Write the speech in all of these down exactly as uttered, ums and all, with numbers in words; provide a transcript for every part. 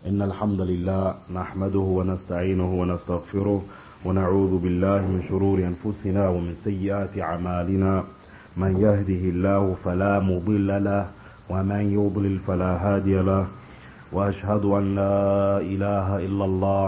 إن الحمد لله نحمده ونستعينه ونستغفره ونعوذ بالله من شرور أنفسنا ومن سيئات أعمالنا من يهده الله فلا مضل له ومن يضلل فلا هادي له وأشهد أن لا إله إلا الله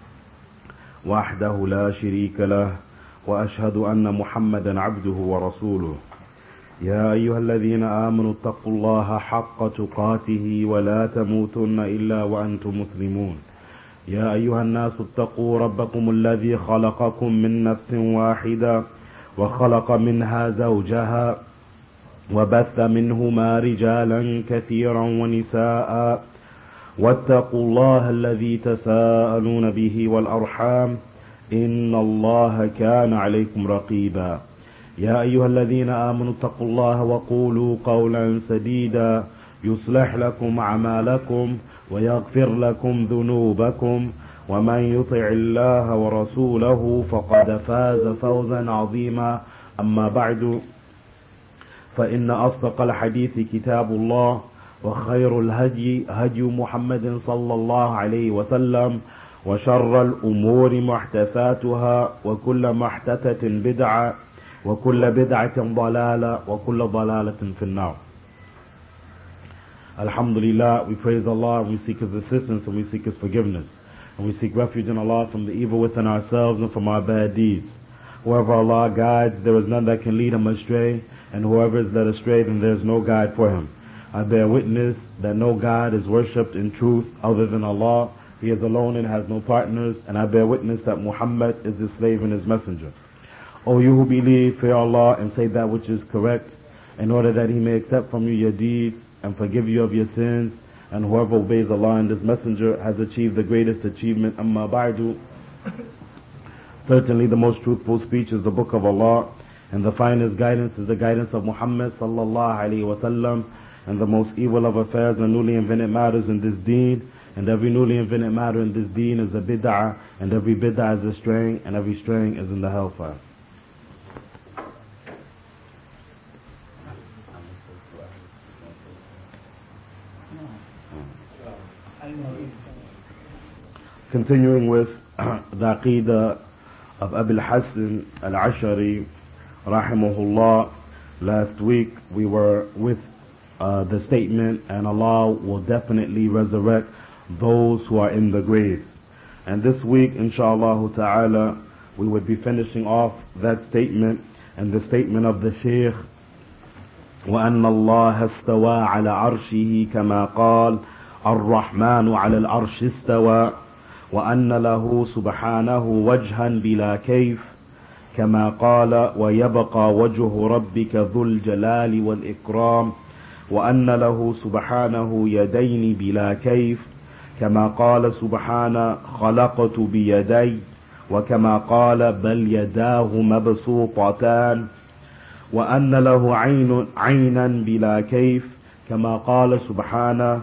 وحده لا شريك له وأشهد أن محمدا عبده ورسوله يا أيها الذين آمنوا اتقوا الله حق تقاته ولا تموتن إلا وأنتم مسلمون يا أيها الناس اتقوا ربكم الذي خلقكم من نفس واحدة وخلق منها زوجها وبث منهما رجالا كثيرا ونساء واتقوا الله الذي تساءلون به والأرحام إن الله كان عليكم رقيبا يا أيها الذين آمنوا اتقوا الله وقولوا قولا سديدا يصلح لكم أعمالكم ويغفر لكم ذنوبكم ومن يطع الله ورسوله فقد فاز فوزا عظيما أما بعد فإن أصدق الحديث كتاب الله وخير الهدي هدي محمد صلى الله عليه وسلم وشر الأمور محدثاتها وكل محدثة بدعة وكل بدعة ضلالة وكل ضلالة في النار. Alhamdulillah, we praise Allah and we seek His assistance and we seek His forgiveness. And we seek refuge in Allah from the evil within ourselves and from our bad deeds. Whoever Allah guides, there is none that can lead him astray. And whoever is led astray, then there is no guide for him. I bear witness that no God is worshipped in truth other than Allah. He is alone and has no partners. And I bear witness that Muhammad is His slave and His messenger. O you who believe, fear Allah and say that which is correct, in order that He may accept from you your deeds and forgive you of your sins. And whoever obeys Allah and His messenger has achieved the greatest achievement. Amma ba'du. Certainly the most truthful speech is the book of Allah, and the finest guidance is the guidance of Muhammad sallallahu alaihi wasallam. And the most evil of affairs are newly invented matters in this deen, and every newly invented matter in this deen is a bid'ah, and every bid'ah is a straying, and every straying is in the hellfire. Continuing with the Aqidah of Abil Hassan al-Ash'ari rahimahullah. Last week we were with uh, the statement, and Allah will definitely resurrect those who are in the graves. And this week, inshallah ta'ala, we would be finishing off that statement and the statement of the Shaykh, وَأَنَّ اللَّهَ اسْتَوَى عَلَى عَرْشِهِ كَمَا قَالَ الرَّحْمَنُ عَلَى الْعَرْشِ اسْتَوَى وأن له سبحانه وجها بلا كيف كما قال ويبقى وجه ربك ذو الجلال والإكرام وأن له سبحانه يدين بلا كيف كما قال سبحانه خلقت بيدي وكما قال بل يداه مبسوطتان وأن له عين عينا بلا كيف كما قال سبحانه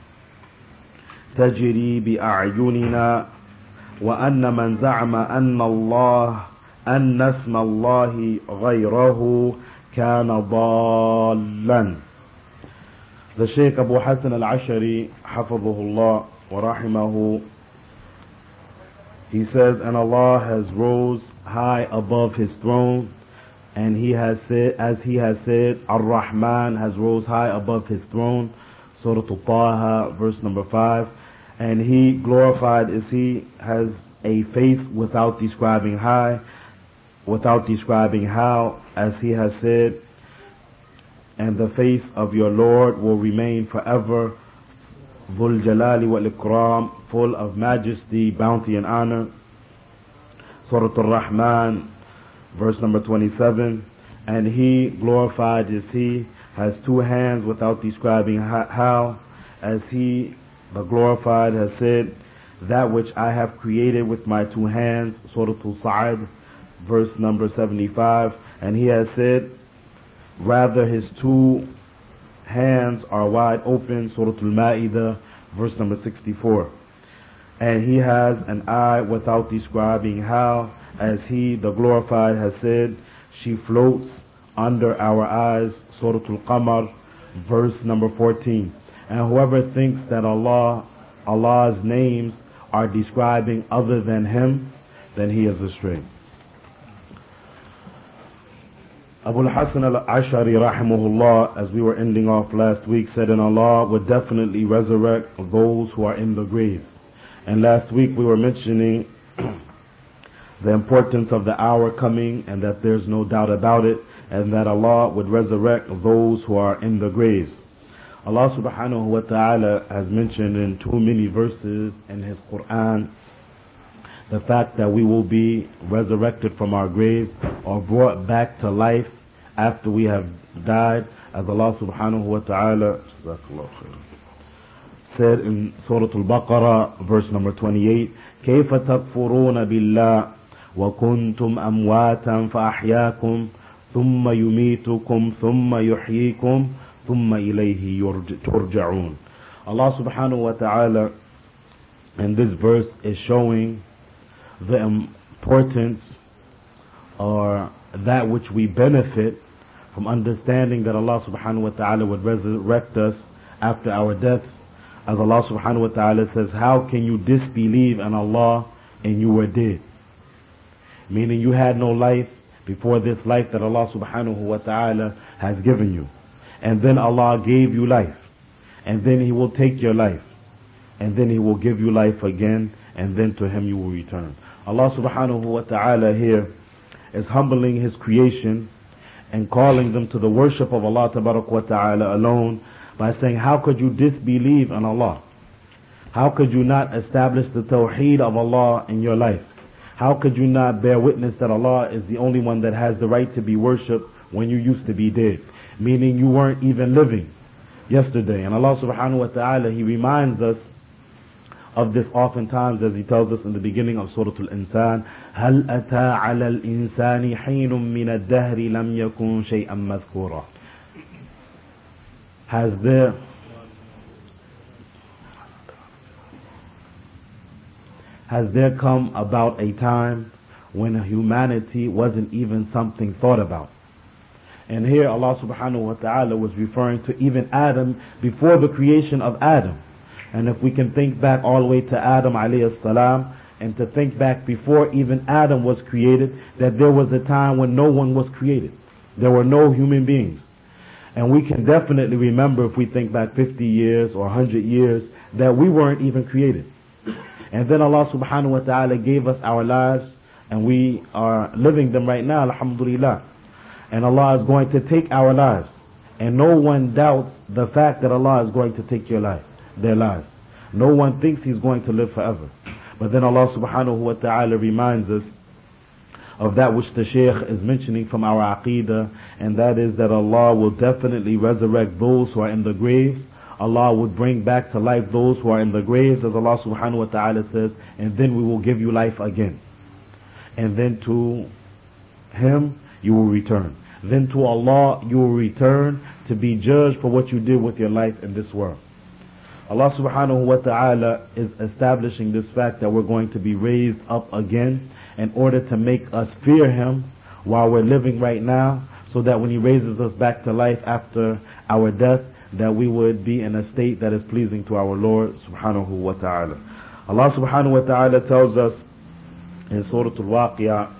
تجري بأعيننا وأن من زعم أن الله أن اسم الله غيره كان ضالا. The Shaykh Abu Hassan al-Ash'ari حفظه الله ورحمه, he says, and Allah has rose high above His throne, and He has said, as He has said, Ar-Rahman has rose high above His throne. Surah Al-Taha, verse number five. And He, glorified is He, has a face without describing high, without describing how, as He has said, and the face of your Lord will remain forever, Dhul Jalali wal Ikram, full of majesty, bounty and honor. Surah Al-Rahman, verse number twenty-seven. And He, glorified is He, has two hands without describing how, as He, the glorified, has said, that which I have created with my two hands, Surah Al-Sa'ad, verse number seventy-five. And He has said, rather His two hands are wide open, Surah Al-Ma'idah, verse number sixty-four. And He has an eye without describing how, as He, the glorified, has said, she floats under our eyes, Surah Al-Qamar, verse number fourteen. And whoever thinks that Allah Allah's names are describing other than Him, then he is astray. Abu al-Hasan al-Ash'ari rahimahullah, as we were ending off last week, said, and Allah would definitely resurrect those who are in the graves. And last week we were mentioning the importance of the hour coming, and that there's no doubt about it, and that Allah would resurrect those who are in the graves. Allah subhanahu wa ta'ala has mentioned in too many verses in His Quran the fact that we will be resurrected from our graves or brought back to life after we have died, as Allah subhanahu wa ta'ala said in Surah Al-Baqarah, verse number twenty-eight, كيف تكفرون بالله وكنتم أمواتا فأحياكم ثم يميتكم ثم يحييكم ثم إليه ترجعون. Allah subhanahu wa ta'ala in this verse is showing the importance, or that which we benefit from understanding that Allah subhanahu wa ta'ala would resurrect us after our deaths. As Allah subhanahu wa ta'ala says, how can you disbelieve in Allah and you were dead? Meaning you had no life before this life that Allah subhanahu wa ta'ala has given you. And then Allah gave you life. And then He will take your life. And then He will give you life again. And then to Him you will return. Allah subhanahu wa ta'ala here is humbling His creation and calling them to the worship of Allah tabarak wa ta'ala alone, by saying, how could you disbelieve in Allah? How could you not establish the tawheed of Allah in your life? How could you not bear witness that Allah is the only one that has the right to be worshipped when you used to be dead? Meaning you weren't even living yesterday. And Allah subhanahu wa ta'ala, He reminds us of this oftentimes, as He tells us in the beginning of Surah Al-Insan, هَلْ أَتَى عَلَى الْإِنسَانِ حِينٌ مِّنَ الدَّهْرِ لَمْ يَكُنْ شَيْئًا مَذْكُورًا. Has there Has there come about a time when humanity wasn't even something thought about? And here Allah subhanahu wa ta'ala was referring to even Adam before the creation of Adam. And if we can think back all the way to Adam alayhi salam, and to think back before even Adam was created, that there was a time when no one was created. There were no human beings. And we can definitely remember, if we think back fifty years or one hundred years, that we weren't even created. And then Allah subhanahu wa ta'ala gave us our lives, and we are living them right now, alhamdulillah. And Allah is going to take our lives. And no one doubts the fact that Allah is going to take your life, their lives. No one thinks He's going to live forever. But then Allah subhanahu wa ta'ala reminds us of that which the Shaykh is mentioning from our Aqidah, and that is that Allah will definitely resurrect those who are in the graves. Allah would bring back to life those who are in the graves, as Allah subhanahu wa ta'ala says, and then we will give you life again. And then to Him you will return. Then to Allah you will return to be judged for what you did with your life in this world. Allah subhanahu wa ta'ala is establishing this fact that we're going to be raised up again in order to make us fear Him while we're living right now, so that when He raises us back to life after our death, that we would be in a state that is pleasing to our Lord subhanahu wa ta'ala. Allah subhanahu wa ta'ala tells us in Surah Al-Waqi'ah,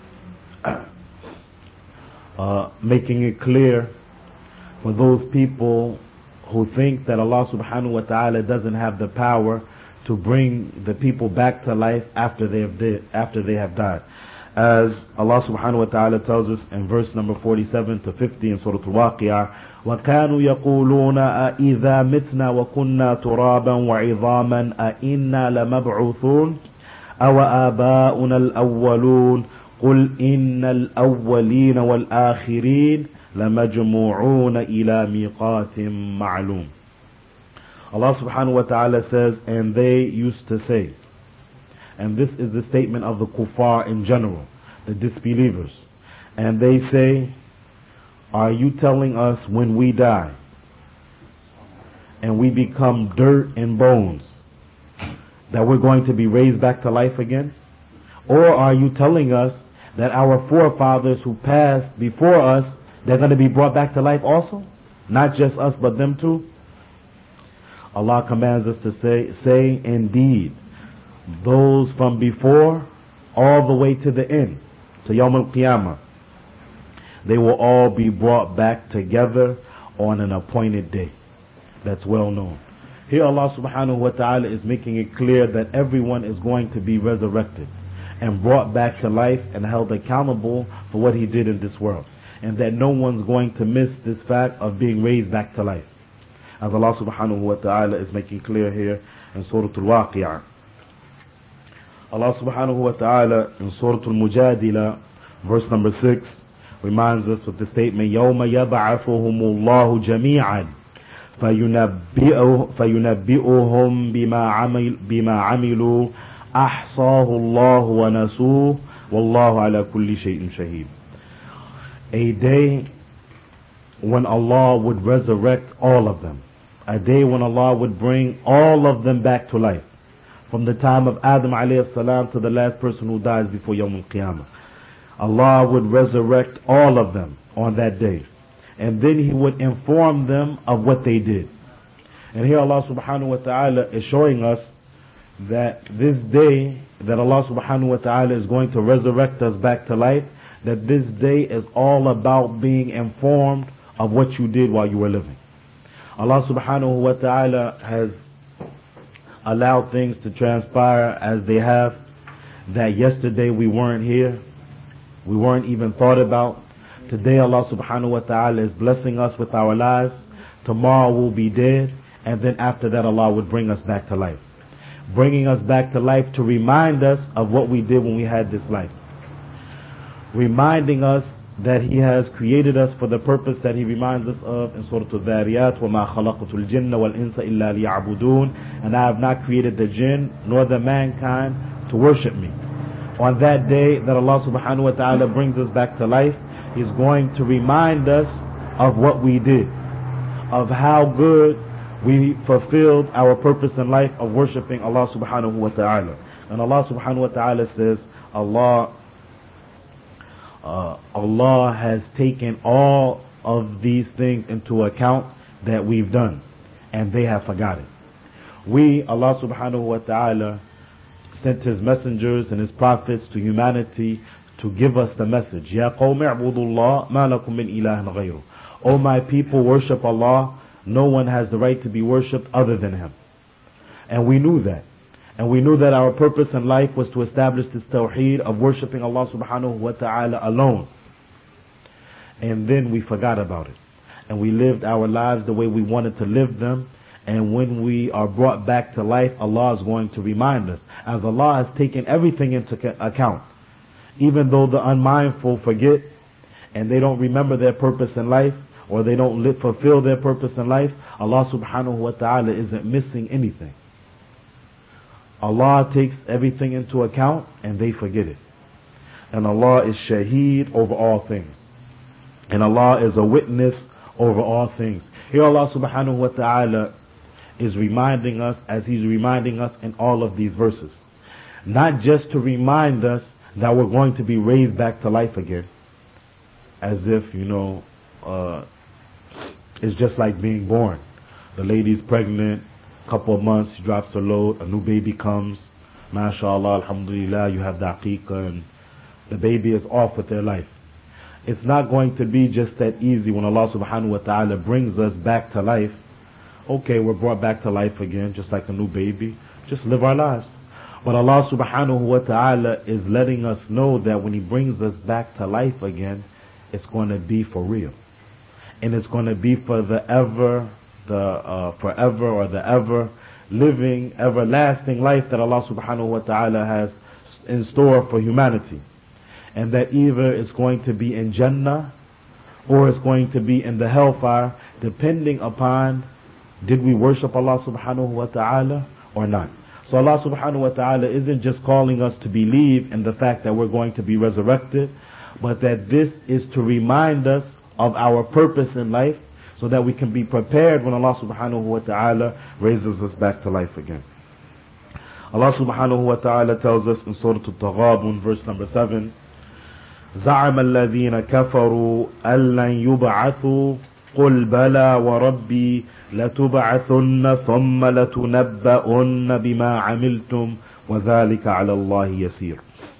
uh, making it clear for those people who think that Allah subhanahu wa ta'ala doesn't have the power to bring the people back to life after they have di- after they have died. As Allah subhanahu wa ta'ala tells us in verse number forty-seven to fifty in Surah Al-Waqi'ah, وَكَانُوا يَقُولُونَ أَإِذَا مِتْنَا وَكُنَّا تُرَابًا وَعِظَامًا أَإِنَّا لَمَبْعُوثُونَ أَوَآبَاؤُنَا الْأَوَّلُونَ قُلْ إِنَّ الْأَوَّلِينَ وَالْآخِرِينَ لَمَجْمُوعُونَ إِلَى مِيقَاتٍ مَعْلُومٍ. Allah subhanahu wa ta'ala says, and they used to say, and this is the statement of the kuffar in general, the disbelievers, and they say, are you telling us when we die and we become dirt and bones that we're going to be raised back to life again? Or are you telling us that our forefathers who passed before us, they're going to be brought back to life also? Not just us, but them too? Allah commands us to say, say indeed, those from before all the way to the end, to Yawm al-Qiyamah, they will all be brought back together on an appointed day. That's well known. Here Allah subhanahu wa ta'ala is making it clear that everyone is going to be resurrected and brought back to life and held accountable for what he did in this world. And that no one's going to miss this fact of being raised back to life. As Allah subhanahu wa ta'ala is making clear here in Surah Al-Waqi'ah. Allah subhanahu wa ta'ala in Surah Al-Mujadila, verse number six, reminds us with the statement, يَوْمَ يَبْعَثُهُمُ اللَّهُ جَمِيعًا فَيُنَبِّئُهُم بِمَا عَمِلُوا بِمَا عَمِلُوا أَحْصَاهُ اللَّهُ وَنَسُوهُ وَاللَّهُ عَلَى كُلِّ شَيْءٍ شَهِيدٌ. A day when Allah would resurrect all of them. A day when Allah would bring all of them back to life. From the time of Adam alayhi salam to the last person who dies before Yawm al-Qiyamah. Allah would resurrect all of them on that day. And then He would inform them of what they did. And here Allah subhanahu wa ta'ala is showing us that this day that Allah subhanahu wa ta'ala is going to resurrect us back to life, that this day is all about being informed of what you did while you were living. Allah subhanahu wa ta'ala has allowed things to transpire as they have, that yesterday we weren't here, we weren't even thought about. Today Allah subhanahu wa ta'ala is blessing us with our lives. Tomorrow we'll be dead, and then after that Allah would bring us back to life. Bringing us back to life to remind us of what we did when we had this life. Reminding us that He has created us for the purpose that He reminds us of in Surah Al-Dhariyat, وَمَا خَلَقْتُ الْجِنَّ وَالْإِنسَ إِلَّا لِيَعْبُدُونَ. And I have not created the jinn nor the mankind to worship me. On that day that Allah subhanahu wa ta'ala brings us back to life, He's going to remind us of what we did, of how good we fulfilled our purpose in life of worshiping Allah subhanahu wa ta'ala. And Allah subhanahu wa ta'ala says, Allah Uh, Allah has taken all of these things into account that we've done, and they have forgotten. We, Allah subhanahu wa ta'ala, sent His messengers and His prophets to humanity to give us the message. Ya qawmi a'budullah ma lakum min ilahin ghayru. O my people, worship Allah. No one has the right to be worshipped other than Him. And we knew that. And we knew that our purpose in life was to establish this tawheed of worshipping Allah subhanahu wa ta'ala alone. And then we forgot about it. And we lived our lives the way we wanted to live them. And when we are brought back to life, Allah is going to remind us. As Allah has taken everything into account. Even though the unmindful forget and they don't remember their purpose in life, or they don't live, fulfill their purpose in life, Allah subhanahu wa ta'ala isn't missing anything. Allah takes everything into account and they forget it. And Allah is shaheed over all things. And Allah is a witness over all things. Here Allah subhanahu wa ta'ala is reminding us, as He's reminding us in all of these verses. Not just to remind us that we're going to be raised back to life again. As if, you know, uh, it's just like being born. The lady's pregnant, couple of months, she drops her load, a new baby comes, mashallah, alhamdulillah, you have the aqiqah, and the baby is off with their life. It's not going to be just that easy when Allah subhanahu wa ta'ala brings us back to life. Okay, we're brought back to life again, just like a new baby. Just live our lives. But Allah subhanahu wa ta'ala is letting us know that when He brings us back to life again, it's going to be for real. And it's going to be for the ever the uh, forever or the ever living, everlasting life that Allah subhanahu wa ta'ala has in store for humanity. And that either it's going to be in Jannah or it's going to be in the hellfire, depending upon did we worship Allah subhanahu wa ta'ala or not. So Allah subhanahu wa ta'ala isn't just calling us to believe in the fact that we're going to be resurrected, but that this is to remind us of our purpose in life, so that we can be prepared when Allah subhanahu wa ta'ala raises us back to life again. Allah subhanahu wa ta'ala tells us in Surah Al-Taghabun, verse number seven, زَعَمَ الَّذِينَ كَفَرُوا أَلَّنْ يُبْعَثُوا قل بلى وربي لتبعثن ثم لتنبؤن بما عملتم وذلك على الله يسير.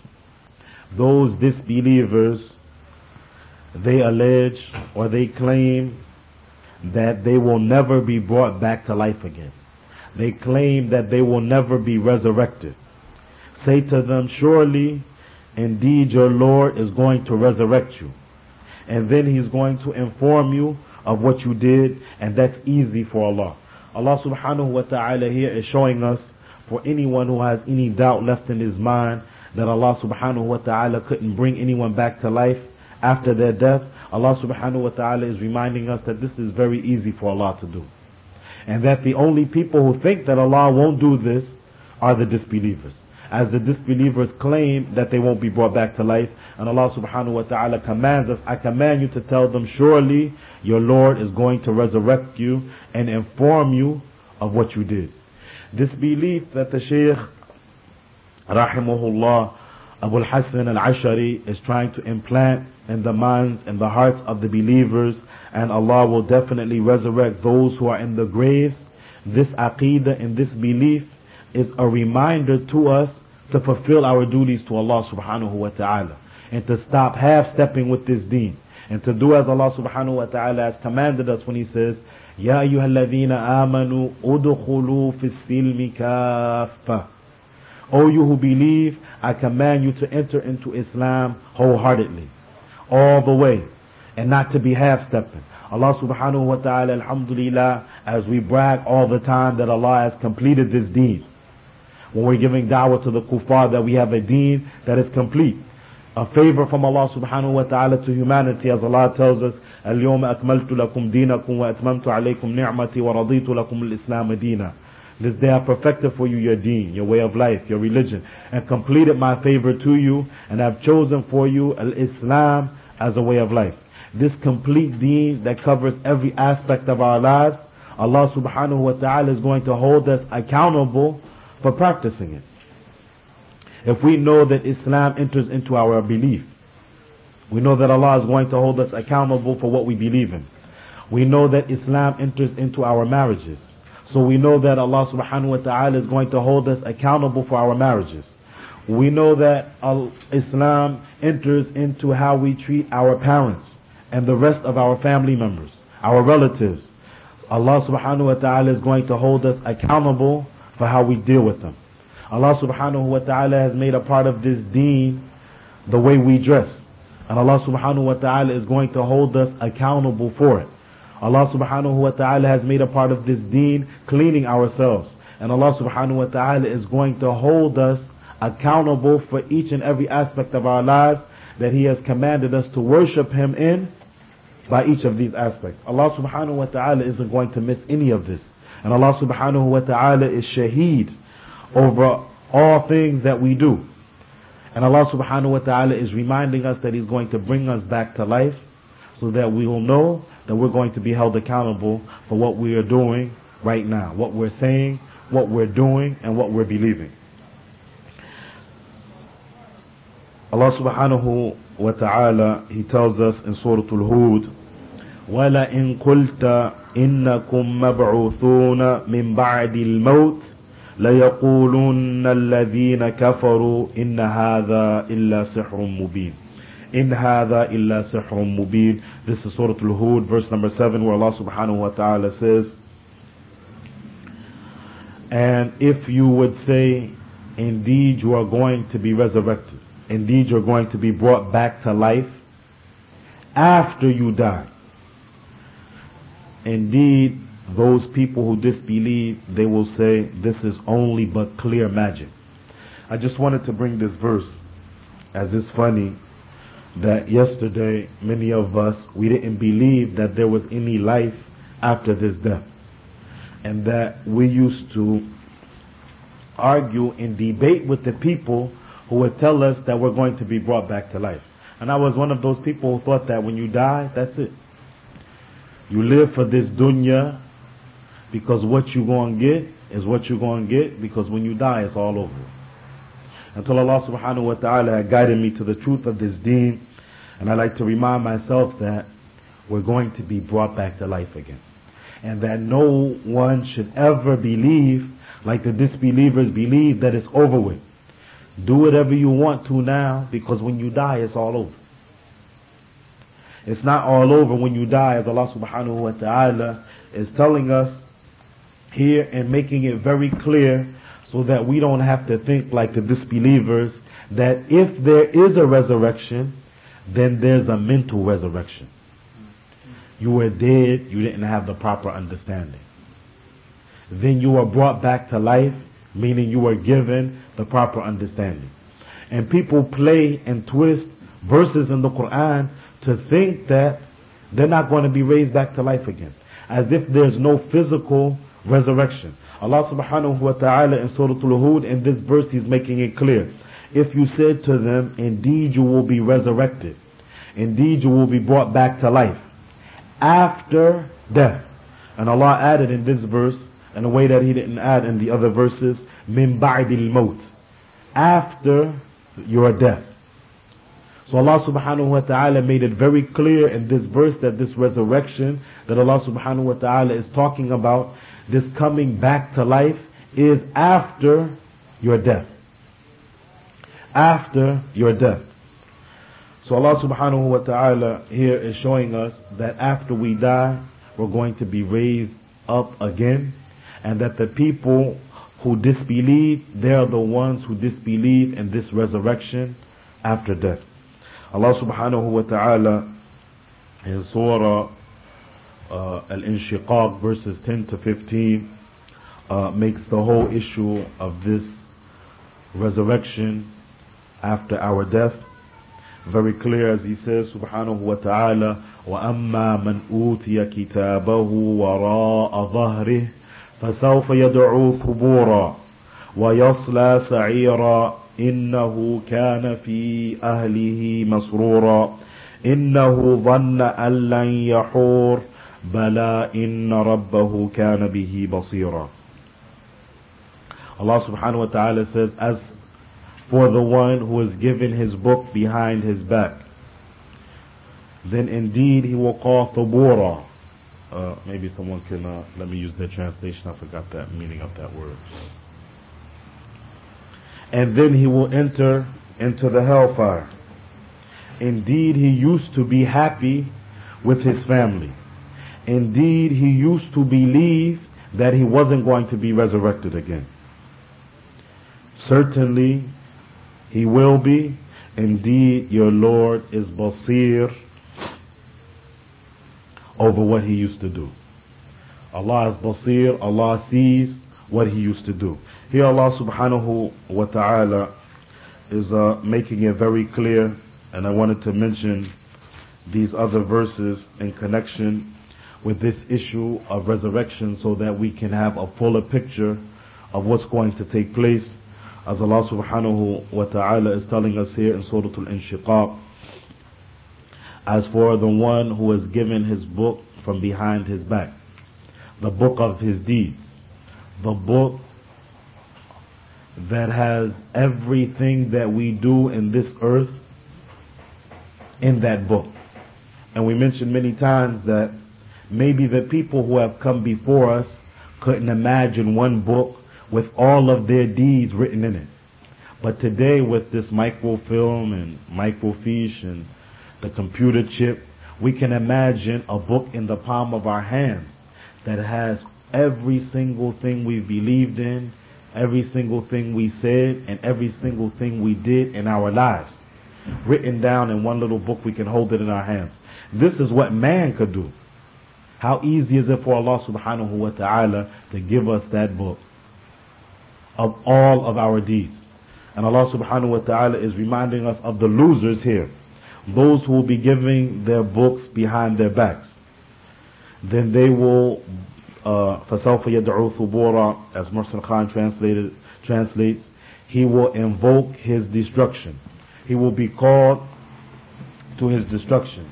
Those disbelievers, they allege or they claim that they will never be brought back to life again. They claim that they will never be resurrected. Say to them, surely, indeed your Lord is going to resurrect you. And then He's going to inform you of what you did, and that's easy for Allah. Allah subhanahu wa ta'ala here is showing us, for anyone who has any doubt left in his mind, that Allah subhanahu wa ta'ala couldn't bring anyone back to life after their death. Allah subhanahu wa ta'ala is reminding us that this is very easy for Allah to do. And that the only people who think that Allah won't do this are the disbelievers. As the disbelievers claim that they won't be brought back to life, and Allah subhanahu wa ta'ala commands us, I command you to tell them, surely your Lord is going to resurrect you and inform you of what you did. This belief that the Shaykh rahimahullah Abu al-Hasan al-Ashari is trying to implant in the minds and the hearts of the believers, and Allah will definitely resurrect those who are in the graves, this aqeedah and this belief is a reminder to us to fulfill our duties to Allah subhanahu wa ta'ala, and to stop half-stepping with this deen, and to do as Allah subhanahu wa ta'ala has commanded us when He says, Ya ayyuhalladhina amanu udkhulu fis silmi kaffa. O you who believe, I command you to enter into Islam wholeheartedly, all the way, and not to be half-stepping. Allah subhanahu wa ta'ala, alhamdulillah, as we brag all the time that Allah has completed this deen. When we're giving da'wah to the kuffar that we have a deen that is complete. A favor from Allah subhanahu wa ta'ala to humanity, as Allah tells us, اليوم أكملت لكم دينكم وأتممت عليكم نعمتي ورضيت لكم الإسلام دينا. This day I perfected for you your deen, your way of life, your religion, and completed my favor to you, and I've chosen for you al-Islam as a way of life. This complete deen that covers every aspect of our lives, Allah subhanahu wa ta'ala is going to hold us accountable for practicing it. If we know that Islam enters into our belief, we know that Allah is going to hold us accountable for what we believe in. We know that Islam enters into our marriages, so we know that Allah subhanahu wa ta'ala is going to hold us accountable for our marriages. We know that Islam enters into how we treat our parents and the rest of our family members, our relatives. Allah subhanahu wa ta'ala is going to hold us accountable for how we deal with them. Allah subhanahu wa ta'ala has made a part of this deen the way we dress, and Allah subhanahu wa ta'ala is going to hold us accountable for it. Allah subhanahu wa ta'ala has made a part of this deen cleaning ourselves, and Allah subhanahu wa ta'ala is going to hold us accountable for each and every aspect of our lives that He has commanded us to worship Him in by each of these aspects. Allah subhanahu wa ta'ala isn't going to miss any of this, and Allah subhanahu wa ta'ala is shaheed over all things that we do. And Allah subhanahu wa ta'ala is reminding us that He's going to bring us back to life, so that we will know that we're going to be held accountable for what we are doing right now, what we're saying, what we're doing, and what we're believing. Allah subhanahu wa ta'ala, He tells us in Surah Al-Hud, وَلَئِن قُلْتَ إِنَّكُمْ مَبْعُوثُونَ مِنْ بَعْدِ الْمَوْتِ لَيَقُولُنَّ الَّذِينَ كَفَرُوا إِنَّ هَذَا إِلَّا سِحْرٌ مُبِينٌ. إِنْ هَذَا إِلَّا سِحْرٌ مُبِينٌ. This is Surah Al-Hud, verse number seven, where Allah subhanahu wa ta'ala says, and if you would say, indeed you are going to be resurrected, indeed you're going to be brought back to life after you die, indeed those people who disbelieve, they will say, this is only but clear magic. I just wanted to bring this verse, as it's funny that yesterday many of us, we didn't believe that there was any life after this death, and that we used to argue and debate with the people who would tell us that we're going to be brought back to life. And I was one of those people who thought that when you die, that's it. You live for this dunya, because what you're going to get is what you're going to get, because when you die, it's all over. Until Allah subhanahu wa ta'ala had guided me to the truth of this deen. And I like to remind myself that we're going to be brought back to life again. And that no one should ever believe, like the disbelievers believe, that it's over with. Do whatever you want to now, because when you die, it's all over. It's not all over when you die, as Allah subhanahu wa ta'ala is telling us here and making it very clear, so that we don't have to think like the disbelievers, that if there is a resurrection, then there's a mental resurrection. You were dead, you didn't have the proper understanding. Then you were brought back to life, meaning you were given the proper understanding. And people play and twist verses in the Quran to think that they're not going to be raised back to life again, as if there's no physical resurrection. Allah subhanahu wa ta'ala in Surah Al-Hud, in this verse, He's making it clear. If you said to them, indeed you will be resurrected, indeed you will be brought back to life after death. And Allah added in this verse, in a way that He didn't add in the other verses, min ba'dil maut, after your death. So Allah subhanahu wa ta'ala made it very clear in this verse that this resurrection that Allah subhanahu wa ta'ala is talking about, this coming back to life, is after your death. After your death. So Allah subhanahu wa ta'ala here is showing us that after we die, we're going to be raised up again, and that the people who disbelieve, they are the ones who disbelieve in this resurrection after death. Allah subhanahu wa ta'ala in Surah uh, Al-Inshiqaq verses ten to fifteen uh, makes the whole issue of this resurrection after our death very clear, as He says subhanahu wa ta'ala, وَأَمَّا مَنْ أُوتِيَ كِتَابَهُ وَرَاءَ ظَهْرِهِ فَسَوْفَ يَدْعُو ثُبُورًا وَيَصْلَى سَعِيرًا إِنَّهُ كَانَ فِي أَهْلِهِ مَسْرُورًا إِنَّهُ ظَنَّ أَن لَّن يَحُورَ بَلَى إِنَّ رَبَّهُ كَانَ بِهِ بَصِيرًا. Allah subhanahu wa ta'ala says, as for the one who is given his book behind his back, then indeed he will call thubura. Uh, maybe someone can uh, let me use the translation. I forgot that meaning of that word. And then he will enter into the hellfire. Indeed, he used to be happy with his family. Indeed, he used to believe that he wasn't going to be resurrected again. Certainly, he will be. Indeed, your Lord is Basir over what he used to do. Allah is Basir, Allah sees what he used to do. Here Allah subhanahu wa ta'ala is uh, making it very clear, and I wanted to mention these other verses in connection with this issue of resurrection, so that we can have a fuller picture of what's going to take place. As Allah subhanahu wa ta'ala is telling us here in Surah Al-Inshiqaq, as for the one who has given his book from behind his back, the book of his deeds, the book that has everything that we do in this earth in that book. And we mentioned many times that maybe the people who have come before us couldn't imagine one book with all of their deeds written in it. But today, with this microfilm and microfiche and the computer chip, we can imagine a book in the palm of our hands that has every single thing we believed in, every single thing we said, and every single thing we did in our lives, written down in one little book. We can hold it in our hands. This is what man could do. How easy is it for Allah subhanahu wa ta'ala to give us that book of all of our deeds? And Allah subhanahu wa ta'ala is reminding us of the losers here, those who will be giving their books behind their backs. Then they will فَسَوْفَ يَدْعُو ثُبُورًا, as Muhsin Khan translated, translates, he will invoke his destruction. He will be called to his destruction.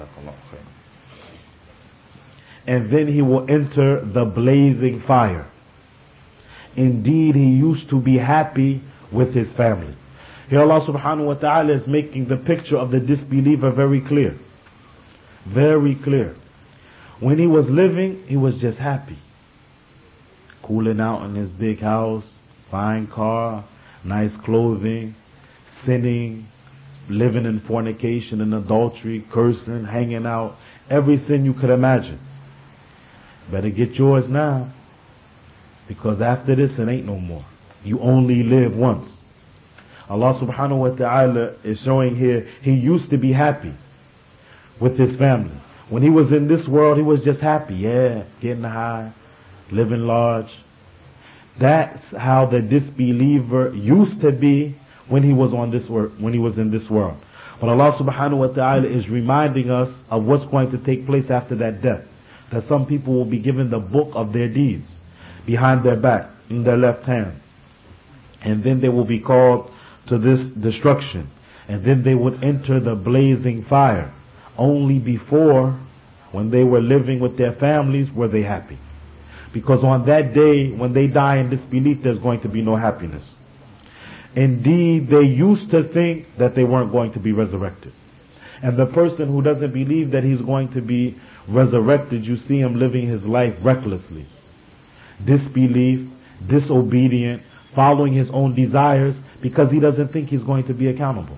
And then he will enter the blazing fire. Indeed, he used to be happy with his family. Here Allah subhanahu wa ta'ala is making the picture of the disbeliever very clear. Very clear. When he was living, he was just happy. Cooling out in his big house, fine car, nice clothing, sinning, living in fornication and adultery, cursing, hanging out, every sin you could imagine. Better get yours now, because after this it ain't no more. You only live once. Allah subhanahu wa ta'ala is showing here, he used to be happy with his family. When he was in this world, he was just happy. Yeah, getting high, living large. That's how the disbeliever used to be when he was on this world, when he was in this world. But Allah subhanahu wa ta'ala is reminding us of what's going to take place after that death. That some people will be given the book of their deeds behind their back, in their left hand. And then they will be called to this destruction. And then they would enter the blazing fire. Only before, when they were living with their families, were they happy. Because on that day, when they die in disbelief, there's going to be no happiness. Indeed, they used to think that they weren't going to be resurrected. And the person who doesn't believe that he's going to be resurrected, you see him living his life recklessly. Disbelief, disobedient, following his own desires, because he doesn't think he's going to be accountable.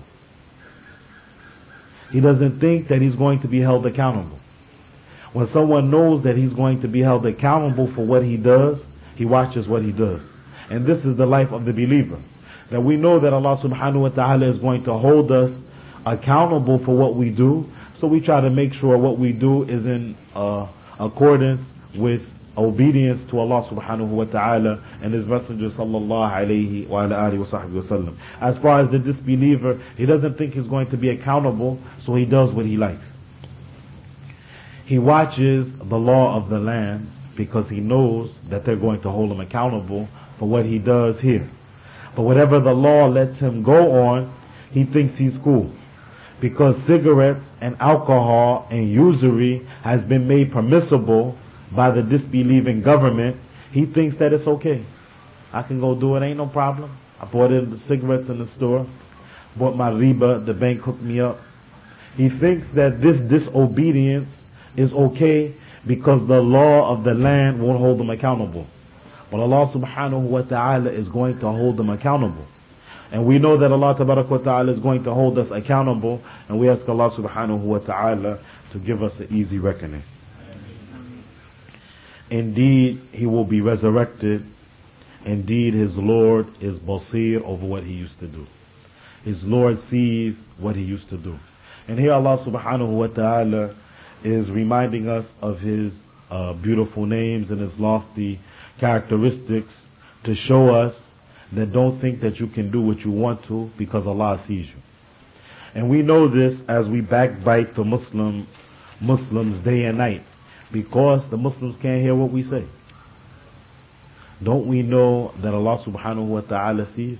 He doesn't think that he's going to be held accountable. When someone knows that he's going to be held accountable for what he does, he watches what he does. And this is the life of the believer. That we know that Allah subhanahu wa ta'ala is going to hold us accountable for what we do. So we try to make sure what we do is in uh, accordance with obedience to Allah subhanahu wa ta'ala and His Messenger sallallahu alayhi wa ala alihi wa sahbihi wa sallam. As far as the disbeliever, he doesn't think he's going to be accountable, so he does what he likes. He watches the law of the land because he knows that they're going to hold him accountable for what he does here. But whatever the law lets him go on, he thinks he's cool. Because cigarettes and alcohol and usury has been made permissible by the disbelieving government, he thinks that it's okay. I can go do it, ain't no problem. I bought the cigarettes in the store, bought my riba, the bank hooked me up. He thinks that this disobedience is okay because the law of the land won't hold them accountable. But Allah subhanahu wa ta'ala is going to hold them accountable. And we know that Allah tabarak wa ta'ala is going to hold us accountable, and we ask Allah subhanahu wa ta'ala to give us an easy reckoning. Indeed, he will be resurrected. Indeed, his Lord is basir over what he used to do. His Lord sees what he used to do. And here Allah subhanahu wa ta'ala is reminding us of his uh, beautiful names and his lofty characteristics to show us that don't think that you can do what you want to because Allah sees you. And we know this as we backbite the Muslim Muslims day and night, because the Muslims can't hear what we say. Don't we know that Allah subhanahu wa ta'ala sees?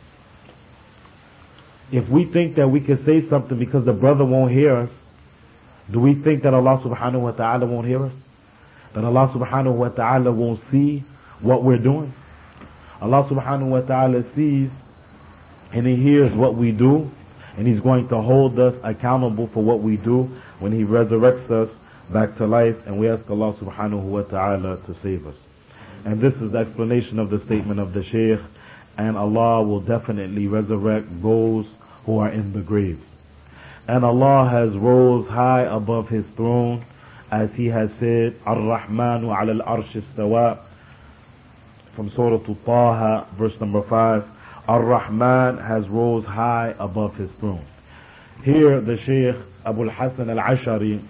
If we think that we can say something because the brother won't hear us, do we think that Allah subhanahu wa ta'ala won't hear us? That Allah subhanahu wa ta'ala won't see what we're doing? Allah subhanahu wa ta'ala sees and He hears what we do, and He's going to hold us accountable for what we do when He resurrects us back to life, and we ask Allah subhanahu wa ta'ala to save us. And this is the explanation of the statement of the Shaykh, and Allah will definitely resurrect those who are in the graves. And Allah has rose high above His throne, as He has said, Ar-Rahmanu ala al-arsh istawa, from Surah Taha, verse number five. Ar-Rahman has rose high above His throne. Here the Shaykh Abu al-Hasan al-Ashari,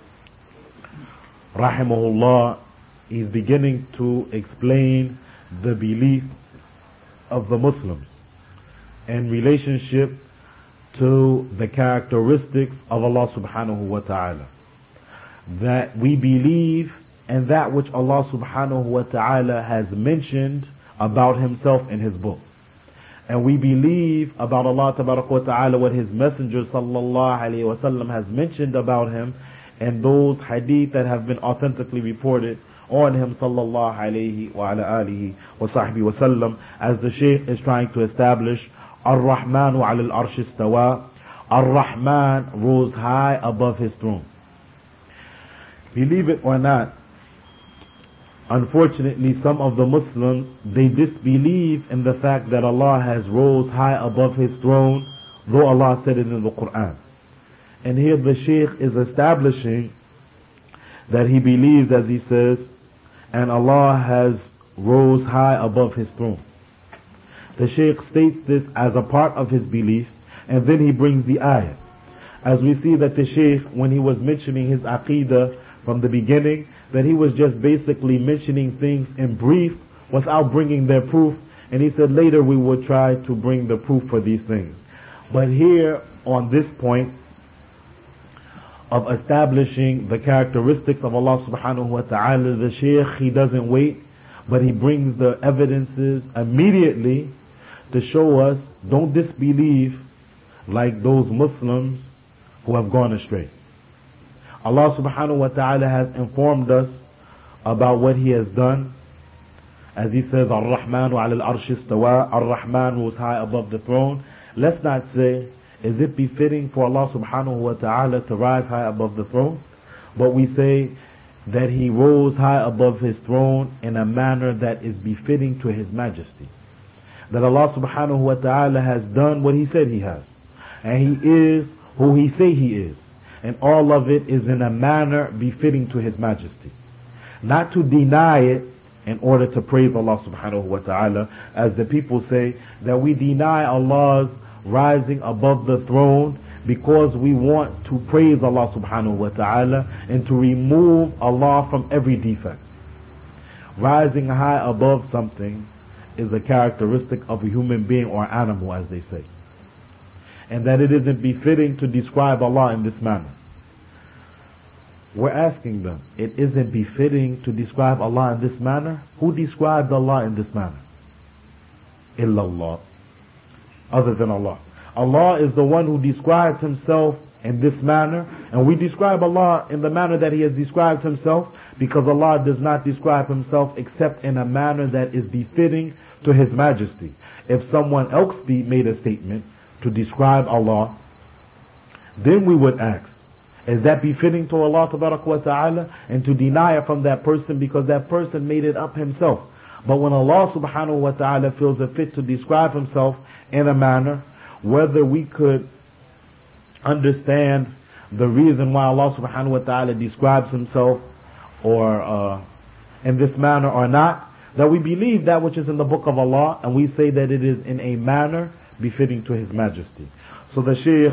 rahimahullah, he's beginning to explain the belief of the Muslims in relationship to the characteristics of Allah subhanahu wa ta'ala. That we believe in that which Allah subhanahu wa ta'ala has mentioned about Himself in His book. And we believe about Allah tabarak wa ta'ala what His Messenger sallallahu alayhi wa sallam has mentioned about Him, and those hadith that have been authentically reported on Him sallallahu alayhi wa ala alihi wa sahbihi wa sallam, as the Shaykh is trying to establish. Ar-Rahmanu ala al-arsh istawa. Ar-Rahman rose high above His throne. Believe it or not, unfortunately some of the Muslims, they disbelieve in the fact that Allah has rose high above His throne, though Allah said it in the Quran. And here the Shaykh is establishing that he believes, as he says, and Allah has rose high above His throne. The Shaykh states this as a part of his belief, and then he brings the ayah. As we see that the Shaykh, when he was mentioning his aqidah from the beginning, that he was just basically mentioning things in brief without bringing their proof, and he said later we would try to bring the proof for these things. But here, on this point of establishing the characteristics of Allah subhanahu wa ta'ala, the Shaykh, he doesn't wait, but he brings the evidences immediately to show us, don't disbelieve like those Muslims who have gone astray. Allah subhanahu wa ta'ala has informed us about what He has done. As He says, Ar-Rahmanu ala al-arsh istawa, Ar-Rahman was high above the throne. Let's not say, is it befitting for Allah subhanahu wa ta'ala to rise high above the throne? But we say that He rose high above His throne in a manner that is befitting to His majesty. That Allah subhanahu wa ta'ala has done what He said He has. And He is who He say He is. And all of it is in a manner befitting to His majesty. Not to deny it in order to praise Allah subhanahu wa ta'ala, as the people say that we deny Allah's rising above the throne because we want to praise Allah subhanahu wa ta'ala and to remove Allah from every defect. Rising high above something is a characteristic of a human being or animal, as they say. And that it isn't befitting to describe Allah in this manner. We're asking them, it isn't befitting to describe Allah in this manner? Who described Allah in this manner? Illallah. Other than Allah. Allah is the one who described Himself in this manner, and we describe Allah in the manner that He has described Himself, because Allah does not describe Himself except in a manner that is befitting to His majesty. If someone else be made a statement to describe Allah, then we would ask, is that befitting to Allah tabarak wa ta'ala? And to deny it from that person because that person made it up himself. But when Allah subhanahu wa ta'ala feels it fit to describe Himself in a manner, whether we could understand the reason why Allah subhanahu wa ta'ala describes Himself or uh, in this manner or not, that we believe that which is in the book of Allah, and we say that it is in a manner befitting to His majesty. So the Shaykh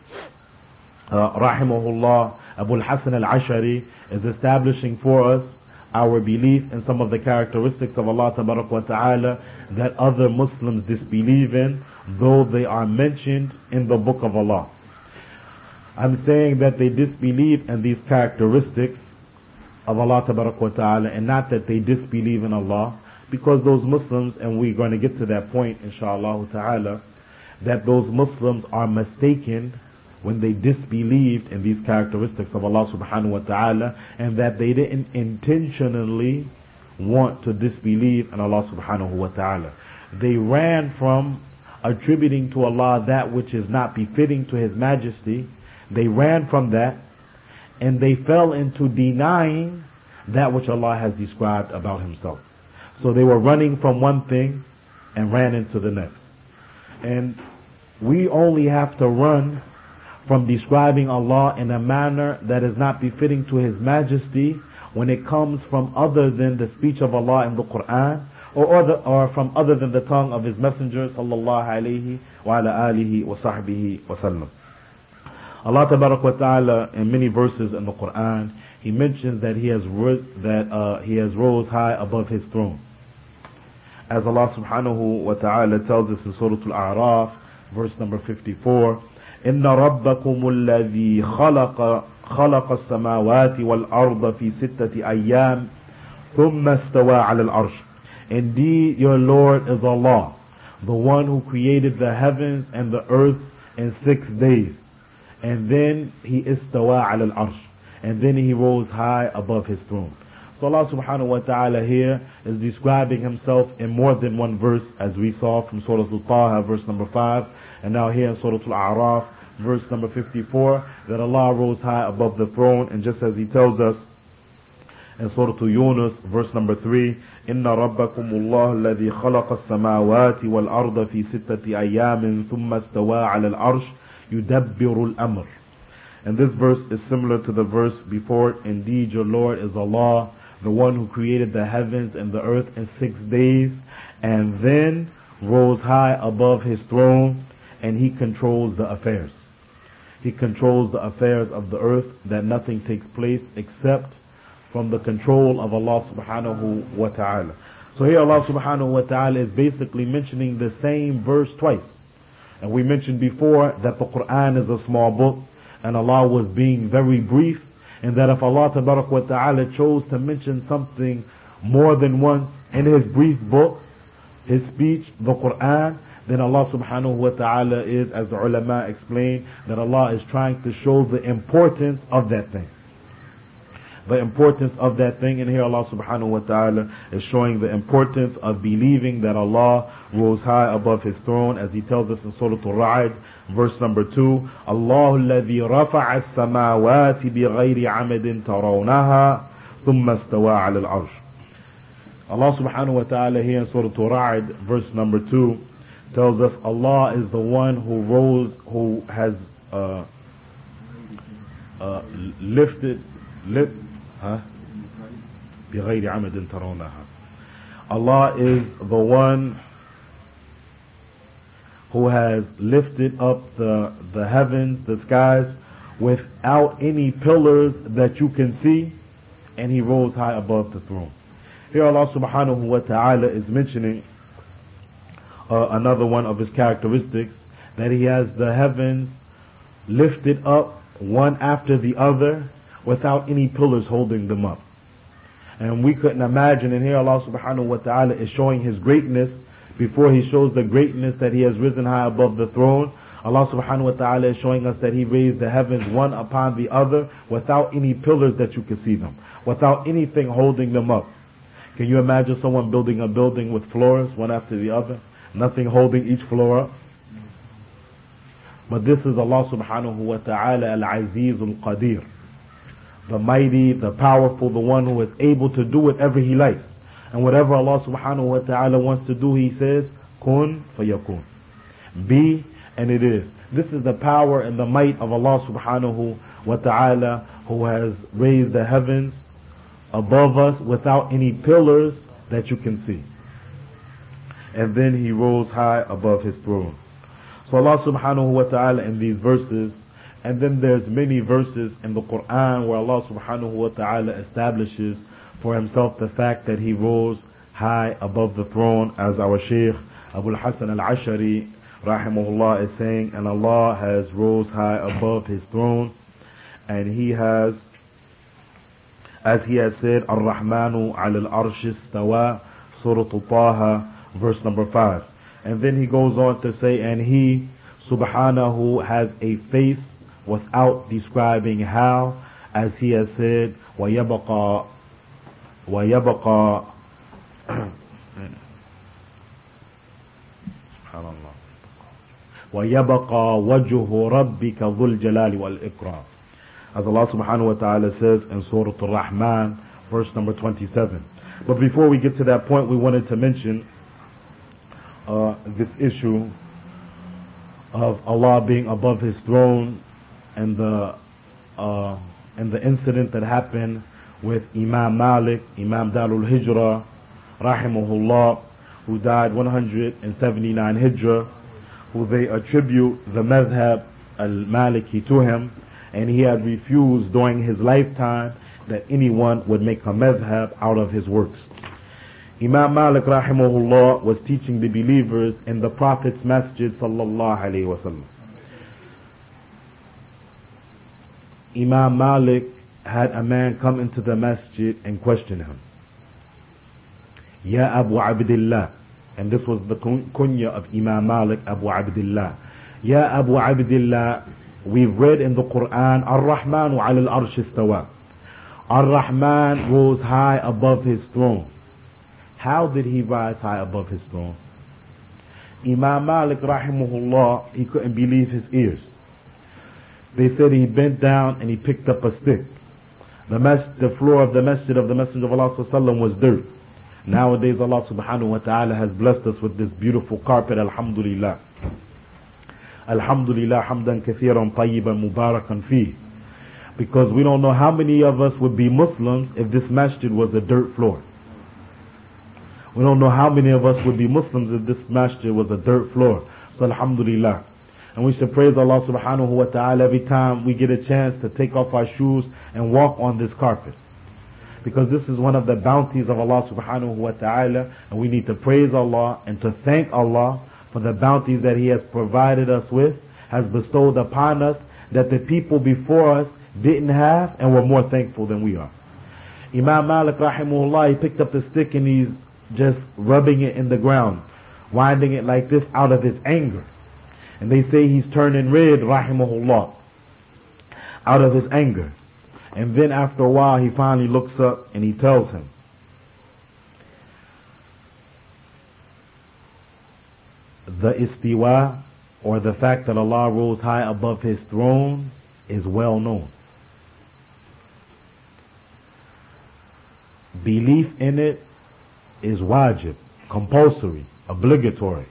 uh, rahimahullah, Abu al-Hasan al-Ashari, is establishing for us our belief in some of the characteristics of Allah tabarak wa ta'ala that other Muslims disbelieve in, though they are mentioned in the book of Allah. I'm saying that they disbelieve in these characteristics of Allah tabarak wa ta'ala, and not that they disbelieve in Allah, because those Muslims, and we're going to get to that point inshallah ta'ala, that those Muslims are mistaken when they disbelieved in these characteristics of Allah subhanahu wa ta'ala, and that they didn't intentionally want to disbelieve in Allah subhanahu wa ta'ala. They ran from attributing to Allah that which is not befitting to His majesty. They ran from that, and they fell into denying that which Allah has described about Himself. So they were running from one thing and ran into the next. And we only have to run from describing Allah in a manner that is not befitting to His majesty when it comes from other than the speech of Allah in the Quran, or, other, or from other than the tongue of His Messenger sallallahu alayhi wa ala alihi wa sahbihi wa sallam. Allah tabarak wa ta'ala in many verses in the Quran, He mentions that He has ro- that uh, He has rose high above His throne. As Allah subhanahu wa ta'ala tells us in Surah Al-A'raf, verse number fifty-four, إن ربكم الذي خلق خلق السماوات والأرض في ستة أيام ثم استوى على العرش. Indeed, your Lord is Allah, the one who created the heavens and the earth in six days. And then He istawa ala al-arsh. And then He rose high above His throne. So Allah subhanahu wa ta'ala here is describing Himself in more than one verse, as we saw from Surah Al-Taha, verse number five, and now here in Surah Al-A'raf, verse number fifty-four, that Allah rose high above the throne. And just as He tells us in Surah Yunus, verse number three, إِنَّ رَبَّكُمُ اللَّهُ الَّذِي خَلَقَ السَّمَاوَاتِ وَالْأَرْضَ فِي سِتَّةِ أَيَّامٍ ثُمَّ اسْتَوَى عَلَى الْعَرْشِ يُدَبِّرُ الْأَمْرِ. And this verse is similar to the verse before it. Indeed, your Lord is Allah, the one who created the heavens and the earth in six days, and then rose high above his throne, and he controls the affairs. He controls the affairs of the earth, that nothing takes place except from the control of Allah subhanahu wa ta'ala. So here Allah subhanahu wa ta'ala is basically mentioning the same verse twice. And we mentioned before that the Quran is a small book, and Allah was being very brief, and that if Allah tabarak wa ta'ala chose to mention something more than once in his brief book, his speech, the Quran, then Allah subhanahu wa ta'ala is, as the ulama explain, that Allah is trying to show the importance of that thing. The importance of that thing, and here Allah subhanahu wa ta'ala is showing the importance of believing that Allah rose high above his throne, as he tells us in Surah Al-Ra'd, verse number two, Allahu alladhi rafa'a as-samawati bighayri 'amadin tarawnaha thumma istawa 'ala al-'arsh. Allah subhanahu wa ta'ala here in Surah Al-Ra'd, verse number two, tells us Allah is the one who rose, who has uh, uh, lifted, lift, huh? بغير عمد ترونها. Allah is the one who has lifted up the, the heavens, the skies, without any pillars that you can see, and he rose high above the throne. Here Allah subhanahu wa ta'ala is mentioning uh, another one of his characteristics, that he has the heavens lifted up one after the other without any pillars holding them up. And we couldn't imagine, and here Allah subhanahu wa ta'ala is showing his greatness before he shows the greatness that he has risen high above the throne. Allah subhanahu wa ta'ala is showing us that he raised the heavens one upon the other without any pillars that you can see them, without anything holding them up. Can you imagine someone building a building with floors one after the other, nothing holding each floor up? But this is Allah subhanahu wa ta'ala al-Aziz al-Qadir, the mighty, the powerful, the one who is able to do whatever he likes. And whatever Allah subhanahu wa ta'ala wants to do, he says, kun fayakun. Be, and it is. This is the power and the might of Allah subhanahu wa ta'ala, who has raised the heavens above us without any pillars that you can see. And then he rose high above his throne. So Allah subhanahu wa ta'ala in these verses, and then there's many verses in the Quran where Allah subhanahu wa ta'ala establishes for himself the fact that he rose high above the throne, as our Shaykh Abu al-Hasan al-Ashari rahimahullah is saying, and Allah has rose high above his throne, and he has, as he has said, Ar-Rahmanu ala al-Arsh istawa, Surah Taha, verse number five. And then he goes on to say, and he subhanahu has a face without describing how, as he has said, وَيَبَقَى وَيَبَقَى وَيَبَقَى وَجْهُ رَبِّكَ ذُو الْجَلَالِ وَالْإِكْرَامِ, as Allah subhanahu wa ta'ala says in Surah Al-Rahman, verse number twenty-seven. But before we get to that point, we wanted to mention uh, this issue of Allah being above his throne, and the uh, and the incident that happened with Imam Malik, Imam Darul Hijrah, rahimahullah, who died one hundred seventy-nine Hijrah, who they attribute the madhab al-Maliki to him, and he had refused during his lifetime that anyone would make a madhab out of his works. Imam Malik rahimahullah was teaching the believers in the Prophet's masjid sallallahu alayhi wa sallam. Imam Malik had a man come into the masjid and question him. Ya Abu Abdillah, and this was the kunya of Imam Malik, Abu Abdillah. Ya Abu Abdillah, we've read in the Quran, Ar-Rahmanu ala al-Arsh istawa. Ar-Rahman rose high above his throne. How did he rise high above his throne? Imam Malik rahimahullah, he couldn't believe his ears. They said he bent down and he picked up a stick. The, mes- the floor of the masjid of the Messenger of Allah sallallahu alaihi wasallam was dirt. Nowadays Allah subhanahu wa ta'ala has blessed us with this beautiful carpet, alhamdulillah. Alhamdulillah, hamdan kathiran tayyiban mubarakan fih. Because we don't know how many of us would be Muslims if this masjid was a dirt floor. We don't know how many of us would be Muslims if this masjid was a dirt floor. So alhamdulillah. And we should praise Allah subhanahu wa ta'ala every time we get a chance to take off our shoes and walk on this carpet. Because this is one of the bounties of Allah subhanahu wa ta'ala, and we need to praise Allah and to thank Allah for the bounties that He has provided us with, has bestowed upon us, that the people before us didn't have and were more thankful than we are. Imam Malik rahimahullah, he picked up the stick and he's just rubbing it in the ground, winding it like this out of his anger. And they say he's turning red, rahimahullah, out of his anger. And then after a while he finally looks up and he tells him, the istiwa, or the fact that Allah rose high above His throne, is well known. Belief in it is wajib, compulsory, obligatory.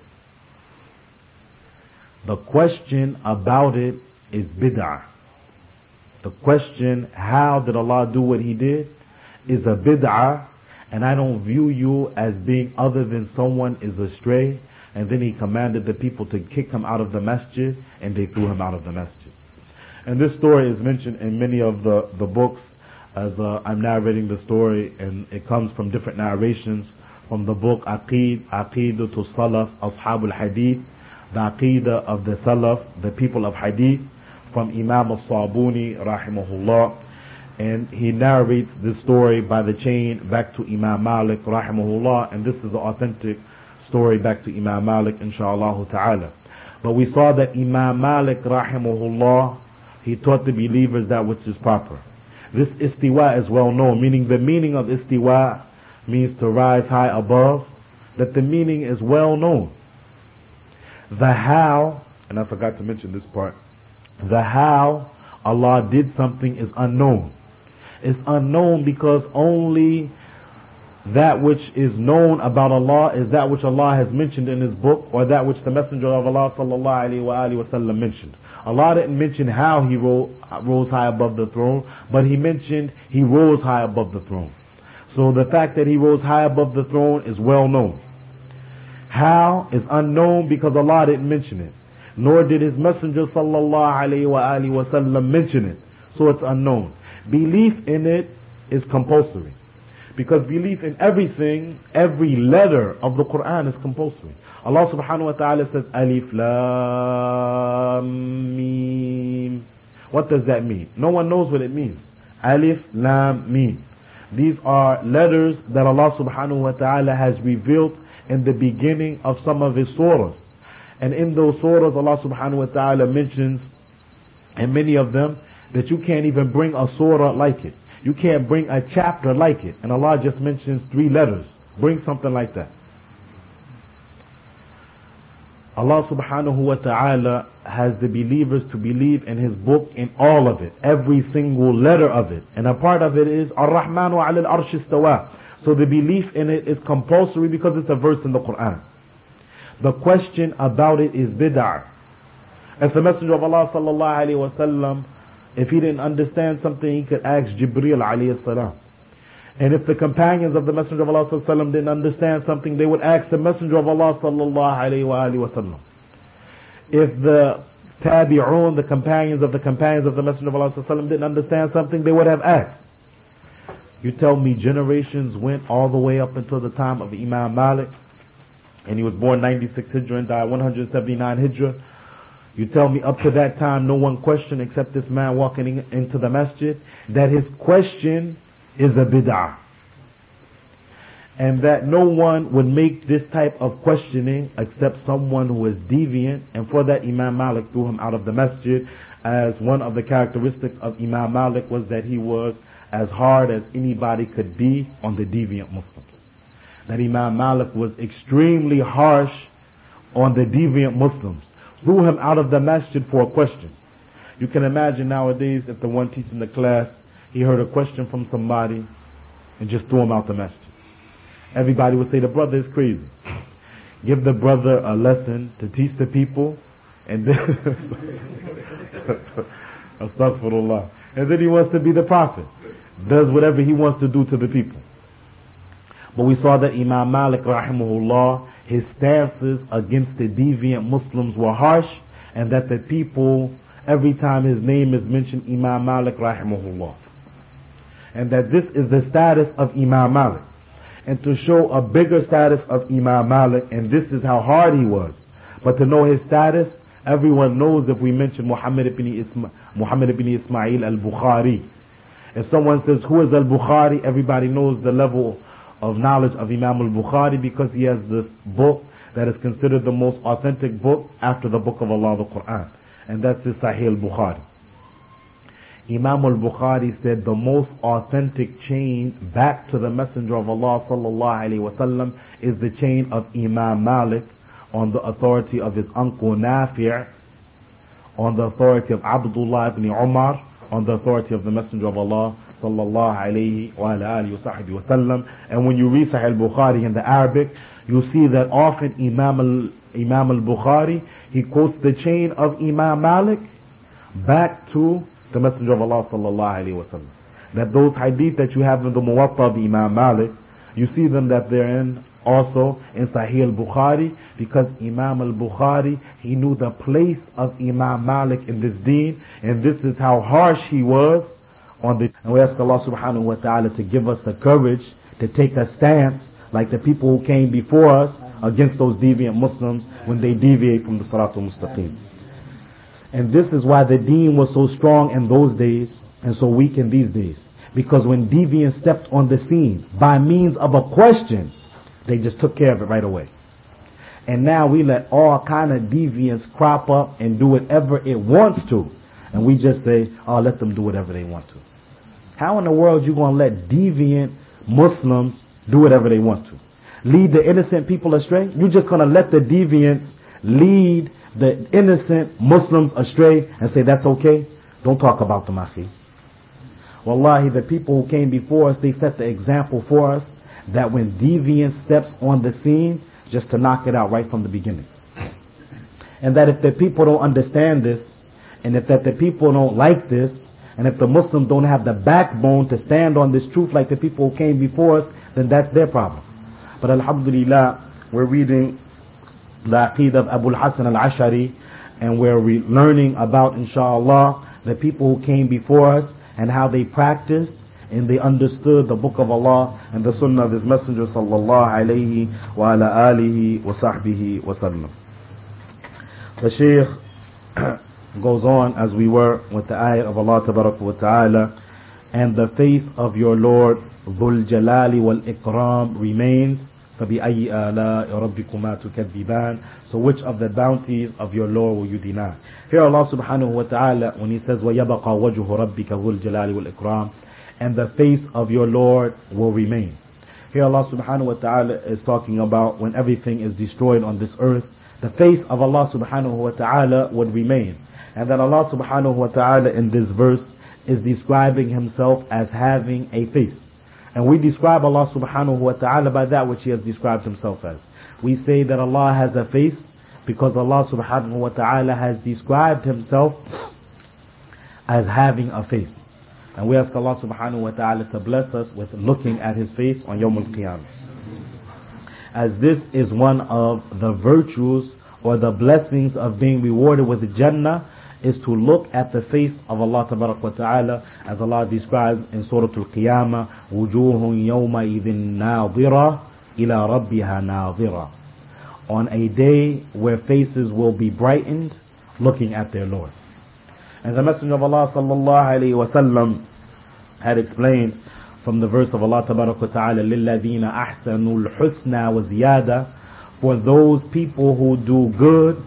The question about it is bid'ah. The question, how did Allah do what He did, is a bid'ah, and I don't view you as being other than someone is astray. And then He commanded the people to kick him out of the masjid, and they threw him out of the masjid. And this story is mentioned in many of the, the books, as uh, I'm narrating the story, and it comes from different narrations from the book Aqeed, Aqeedatul Salaf, Ashabul Hadith, the Aqeedah of the Salaf, the people of Hadith, from Imam al-Sabuni, rahimahullah. And he narrates this story by the chain back to Imam Malik, rahimahullah, and this is an authentic story back to Imam Malik, inshaAllah ta'ala. But we saw that Imam Malik, rahimahullah, he taught the believers that which is proper. This istiwa is well known, meaning the meaning of istiwa means to rise high above, that the meaning is well known. The how, and I forgot to mention this part, the how Allah did something is unknown. It's unknown because only that which is known about Allah is that which Allah has mentioned in His book, or that which the Messenger of Allah sallallahu alaihi wasallam mentioned. Allah didn't mention how He ro- rose high above the throne, but He mentioned He rose high above the throne. So the fact that He rose high above the throne is well known. How is unknown because Allah didn't mention it, nor did His Messenger sallallahu alaihi wasallam mention it. So it's unknown. Belief in it is compulsory. Because belief in everything, every letter of the Quran is compulsory. Allah subhanahu wa ta'ala says, Alif Lam Mim. What does that mean? No one knows what it means. Alif Lam Mim. These are letters that Allah subhanahu wa ta'ala has revealed in the beginning of some of His surahs. And in those surahs, Allah subhanahu wa ta'ala mentions, and many of them, that you can't even bring a surah like it. You can't bring a chapter like it. And Allah just mentions three letters. Bring something like that. Allah subhanahu wa ta'ala has the believers to believe in His book, in all of it, every single letter of it. And a part of it is Ar-Rahmanu ala al-Arsh istawa. So the belief in it is compulsory because it's a verse in the Quran. The question about it is bid'ah. If the Messenger of Allah sallallahu alayhi wa sallam, if he didn't understand something, he could ask Jibreel alayhi salam. And if the companions of the Messenger of Allah sallallahu alayhi wa sallam didn't understand something, they would ask the Messenger of Allah sallallahu alayhi wa sallam. If the tabi'un, the companions of the companions of the Messenger of Allah sallallahu alayhi wa sallam didn't understand something, they would have asked. You tell me generations went all the way up until the time of Imam Malik, and he was born ninety-six Hijrah and died one hundred seventy-nine Hijrah. You tell me up to that time no one questioned except this man walking in, into the masjid, that his question is a bid'ah. And that no one would make this type of questioning except someone who was deviant, and for that Imam Malik threw him out of the masjid, as one of the characteristics of Imam Malik was that he was as hard as anybody could be on the deviant Muslims. That Imam Malik was extremely harsh on the deviant Muslims. Threw him out of the masjid for a question. You can imagine nowadays if the one teaching the class he heard a question from somebody and just threw him out the masjid. Everybody would say the brother is crazy. Give the brother a lesson to teach the people, and then astaghfirullah. And then he wants to be the prophet. Does whatever he wants to do to the people. But we saw that Imam Malik rahimahullah, his stances against the deviant Muslims were harsh, and that the people, every time his name is mentioned, Imam Malik rahimahullah. And that this is the status of Imam Malik. And to show a bigger status of Imam Malik, and this is how hard he was. But to know his status, everyone knows if we mention Muhammad ibn, Isma- Muhammad ibn Ismail al-Bukhari. If someone says, who is al-Bukhari? Everybody knows the level of knowledge of Imam al-Bukhari, because he has this book that is considered the most authentic book after the book of Allah, the Quran. And that's his Sahih al-Bukhari. Imam al-Bukhari said the most authentic chain back to the Messenger of Allah sallallahu alaihi wasallam is the chain of Imam Malik, on the authority of his uncle Nafi', on the authority of Abdullah ibn Umar, on the authority of the Messenger of Allah sallallahu alayhi wa alihi wa sahbihi wasallam. And when you read Sahih al-Bukhari in the Arabic, you see that often Imam al, Imam al-Bukhari, he quotes the chain of Imam Malik back to the Messenger of Allah sallallahu alayhi wa sallam. That those hadith that you have in the Muwatta of Imam Malik, you see them that they're in also in Sahih al-Bukhari, because Imam al-Bukhari, he knew the place of Imam Malik in this deen, and this is how harsh he was on the. And we ask Allah subhanahu wa ta'ala to give us the courage to take a stance like the people who came before us against those deviant Muslims when they deviate from the Siratul Mustaqim. And this is why the deen was so strong in those days and so weak in these days. Because when deviants stepped on the scene by means of a question, they just took care of it right away. And now we let all kind of deviants crop up and do whatever it wants to. And we just say, oh, let them do whatever they want to. How in the world you going to let deviant Muslims do whatever they want to? Lead the innocent people astray? You're just going to let the deviants lead the innocent Muslims astray and say that's okay? Don't talk about them, akhi. Wallahi, the people who came before us, they set the example for us that when deviance steps on the scene, just to knock it out right from the beginning. And that if the people don't understand this, and if that the people don't like this, and if the Muslims don't have the backbone to stand on this truth like the people who came before us, then that's their problem. But alhamdulillah, we're reading the Aqeedah of Abu al-Hasan al-Ash'ari, and we're re- learning about, inshallah, the people who came before us and how they practiced and they understood the book of Allah and the sunnah of his messenger sallallahu alayhi wa ala alihi wa sahbihi wa sallam. The Shaykh goes on as we were with the ayat of Allah tabaraka wa ta'ala, and the face of your Lord Dhul Jalali wal Ikram remains. فَبِأَيِّ آلَاءِ رَبِّكُمَا تُكَذِّبَانِ. So which of the bounties of your Lord will you deny? Here Allah subhanahu wa ta'ala, when he says وَيَبَقَى وَجْهُ رَبِّكَ ذُو الْجَلَالِ وَالْإِكْرَامِ, and the face of your Lord will remain. Here Allah subhanahu wa ta'ala is talking about when everything is destroyed on this earth, the face of Allah subhanahu wa ta'ala would remain. And then Allah subhanahu wa ta'ala in this verse is describing himself as having a face. And we describe Allah subhanahu wa ta'ala by that which he has described himself as. We say that Allah has a face because Allah subhanahu wa ta'ala has described himself as having a face. And we ask Allah subhanahu wa ta'ala to bless us with looking at his face on Yawm al-Qiyamah. As this is one of the virtues or the blessings of being rewarded with Jannah, is to look at the face of Allah tabarak wa ta'ala, as Allah describes in Surah Al-Qiyamah, وُجُوهٌ يَوْمَئِذٍ نَاظِرَةٌ إِلَى رَبِّهَا نَاظِرَةٌ. On a day where faces will be brightened, looking at their Lord. And the Messenger of Allah sallallahu alayhi wa sallam had explained from the verse of Allah tabarak wa ta'ala, لِلَّذِينَ أَحْسَنُوا الْحُسْنَى وَزِيَادَةً. For those people who do good,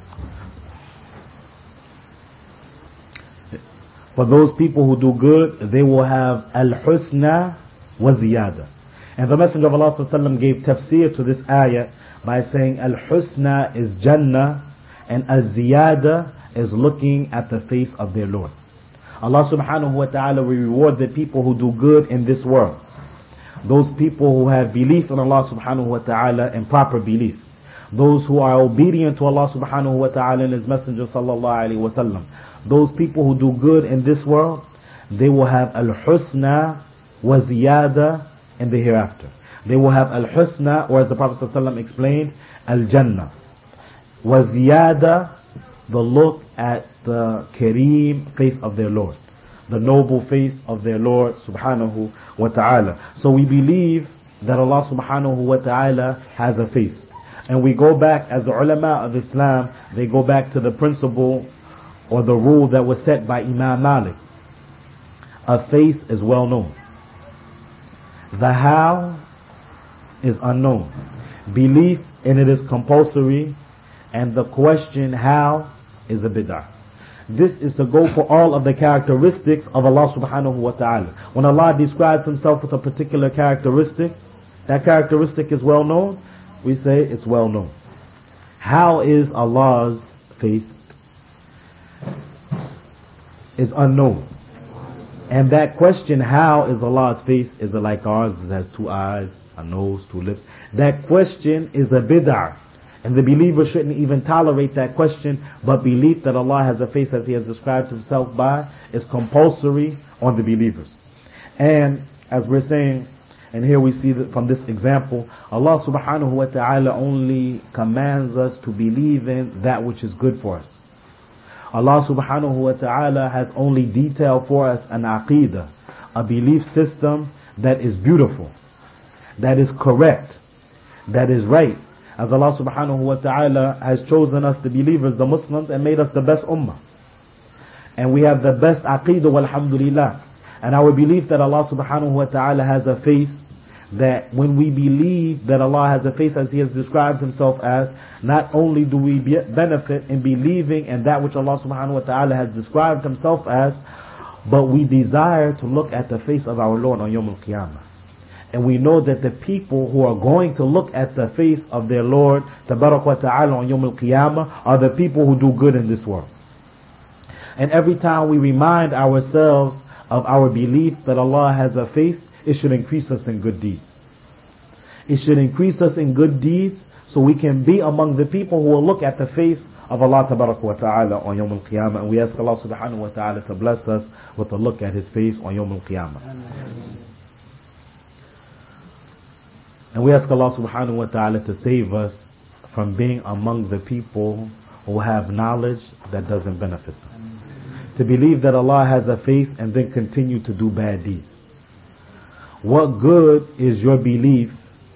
for those people who do good, they will have al-husna wa ziyada. And the Messenger of Allah sallallahu alayhi wa sallam gave tafsir to this ayah by saying al-husna is Jannah and al-ziyada is looking at the face of their Lord. Allah subhanahu wa ta'ala will reward the people who do good in this world. Those people who have belief in Allah subhanahu wa ta'ala and proper belief. Those who are obedient to Allah subhanahu wa ta'ala and His Messenger sallallahu alayhi wa sallam. Those people who do good in this world, they will have al-husna wa ziyada in the hereafter. They will have al-husna, or as the Prophet sallallahu alayhi wa sallam explained, al-jannah. Wa ziyada, the look at the kareem face of their Lord, the noble face of their Lord subhanahu wa ta'ala. So we believe that Allah subhanahu wa ta'ala has a face. And we go back, as the ulama of Islam, they go back to the principle or the rule that was set by Imam Malik. A face is well known. The how is unknown. Belief in it is compulsory, and the question how is a bid'ah. This is to go for all of the characteristics of Allah subhanahu wa ta'ala. When Allah describes Himself with a particular characteristic, that characteristic is well known, we say it's well known. How is Allah's face? Is unknown. And that question, how is Allah's face? Is it like ours? It has two eyes, a nose, two lips. That question is a bid'ah. And the believer shouldn't even tolerate that question, but belief that Allah has a face as He has described Himself by is compulsory on the believers. And as we're saying, and here we see that from this example, Allah subhanahu wa ta'ala only commands us to believe in that which is good for us. Allah subhanahu wa ta'ala has only detailed for us an aqeedah, a belief system that is beautiful, that is correct, that is right. As Allah subhanahu wa ta'ala has chosen us, the believers, the Muslims, and made us the best ummah. And we have the best aqeedah, walhamdulillah. And our belief that Allah subhanahu wa ta'ala has a face, that when we believe that Allah has a face as He has described Himself as, not only do we be benefit in believing in that which Allah subhanahu wa ta'ala has described Himself as, but we desire to look at the face of our Lord on Yawm al-Qiyamah. And we know that the people who are going to look at the face of their Lord Tabarak wa ta'ala on Yawm al-Qiyamah are the people who do good in this world. And every time we remind ourselves of our belief that Allah has a face, it should increase us in good deeds. It should increase us in good deeds so we can be among the people who will look at the face of Allah Tabarak wa ta'ala on Yawm al-Qiyamah. And we ask Allah subhanahu wa ta'ala to bless us with a look at His face on Yawm al-Qiyamah. And we ask Allah subhanahu wa ta'ala to save us from being among the people who have knowledge that doesn't benefit them. To believe that Allah has a face and then continue to do bad deeds. What good is your belief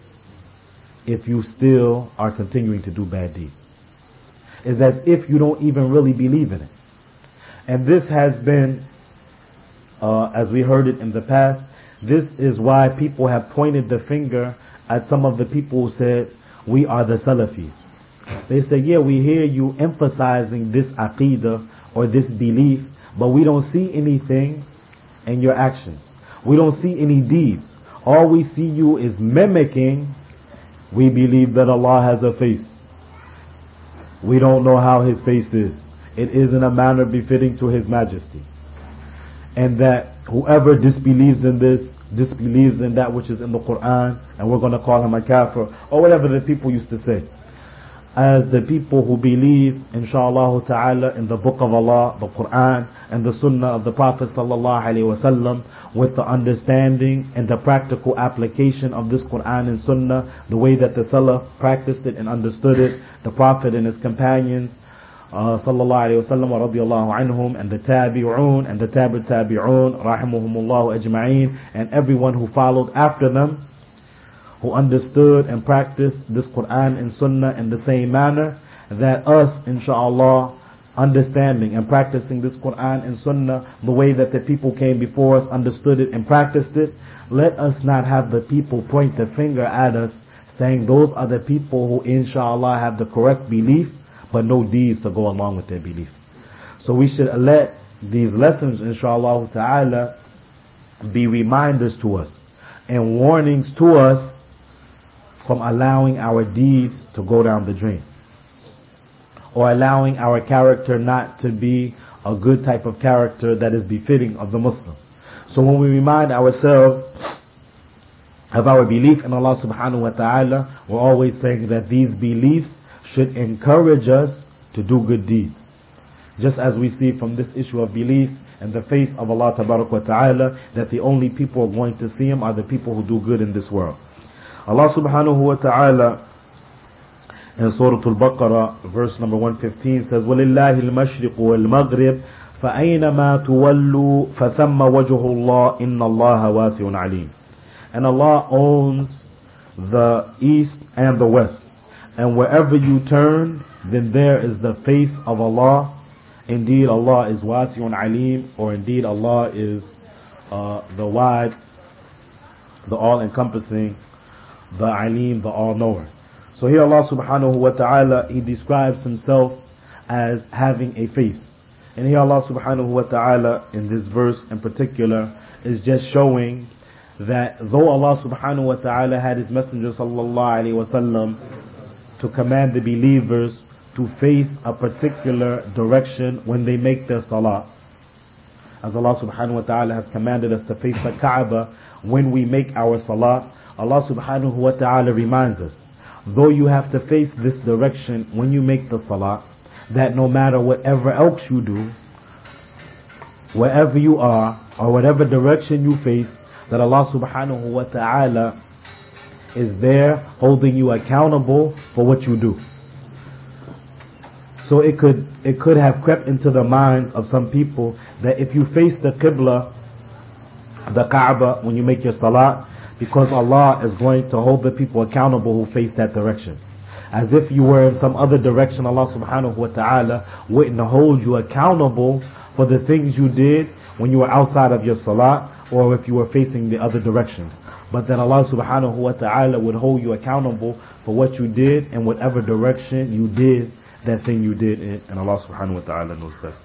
if you still are continuing to do bad deeds? It's as if you don't even really believe in it. And this has been, uh, as we heard it in the past, this is why people have pointed the finger at some of the people who said, we are the Salafis. They say, yeah, we hear you emphasizing this aqeedah or this belief, but we don't see anything in your actions. We don't see any deeds. All we see you is mimicking. We believe that Allah has a face. We don't know how His face is. It is in a manner befitting to His majesty. And that whoever disbelieves in this, disbelieves in that which is in the Quran, and we're going to call him a kafir, or whatever the people used to say. As the people who believe, inshaAllah ta'ala, in the book of Allah, the Quran, and the Sunnah of the Prophet sallallahu alaihi wasallam, with the understanding and the practical application of this Quran and Sunnah, the way that the Salaf practiced it and understood it, the Prophet and his companions, uh, sallallahu alaihi wasallam wa radiyallahu anhum, and the tabi'un and the tabi' tabi'un, rahimahumullah ajma'een, and everyone who followed after them, who understood and practiced this Quran and Sunnah in the same manner, that us, inshaAllah, understanding and practicing this Quran and Sunnah the way that the people came before us understood it and practiced it, let us not have the people point the finger at us saying those are the people who inshaAllah have the correct belief but no deeds to go along with their belief. So we should let these lessons, inshaAllah ta'ala, be reminders to us and warnings to us from allowing our deeds to go down the drain, or allowing our character not to be a good type of character that is befitting of the Muslim. So when we remind ourselves of our belief in Allah subhanahu wa ta'ala, we're always saying that these beliefs should encourage us to do good deeds. Just as we see from this issue of belief in the face of Allah tabarak wa ta'ala, that the only people who are going to see Him are the people who do good in this world. Allah subhanahu wa ta'ala in Surah Al-Baqarah, verse number one fifteen says, وَلِلَّهِ الْمَشْرِقُ وَالْمَغْرِبُ فَأَيْنَمَا تُوَلُّوا فَثَمَّ وَجْهُ اللَّهِ إِنَّ اللَّهَ وَاسِعٌ عَلِيمٌ. And Allah owns the east and the west. And wherever you turn, then there is the face of Allah. Indeed, Allah is wasi'un alim, or indeed Allah is uh, the wide, the all-encompassing, the alim, the all-knower. So here Allah subhanahu wa ta'ala, He describes Himself as having a face. And here Allah subhanahu wa ta'ala, in this verse in particular, is just showing that though Allah subhanahu wa ta'ala had His Messenger sallallahu alayhi wa sallam to command the believers to face a particular direction when they make their salah, as Allah subhanahu wa ta'ala has commanded us to face the Kaaba when we make our salah, Allah subhanahu wa ta'ala reminds us, though you have to face this direction when you make the salah, that no matter whatever else you do, wherever you are, or whatever direction you face, that Allah subhanahu wa ta'ala is there holding you accountable for what you do. So it could it could have crept into the minds of some people that if you face the Qibla, the Kaaba, when you make your salah, because Allah is going to hold the people accountable who face that direction. As if you were in some other direction, Allah subhanahu wa ta'ala wouldn't hold you accountable for the things you did when you were outside of your salah, or if you were facing the other directions. But then Allah subhanahu wa ta'ala would hold you accountable for what you did in whatever direction you did that thing you did in, and Allah subhanahu wa ta'ala knows best.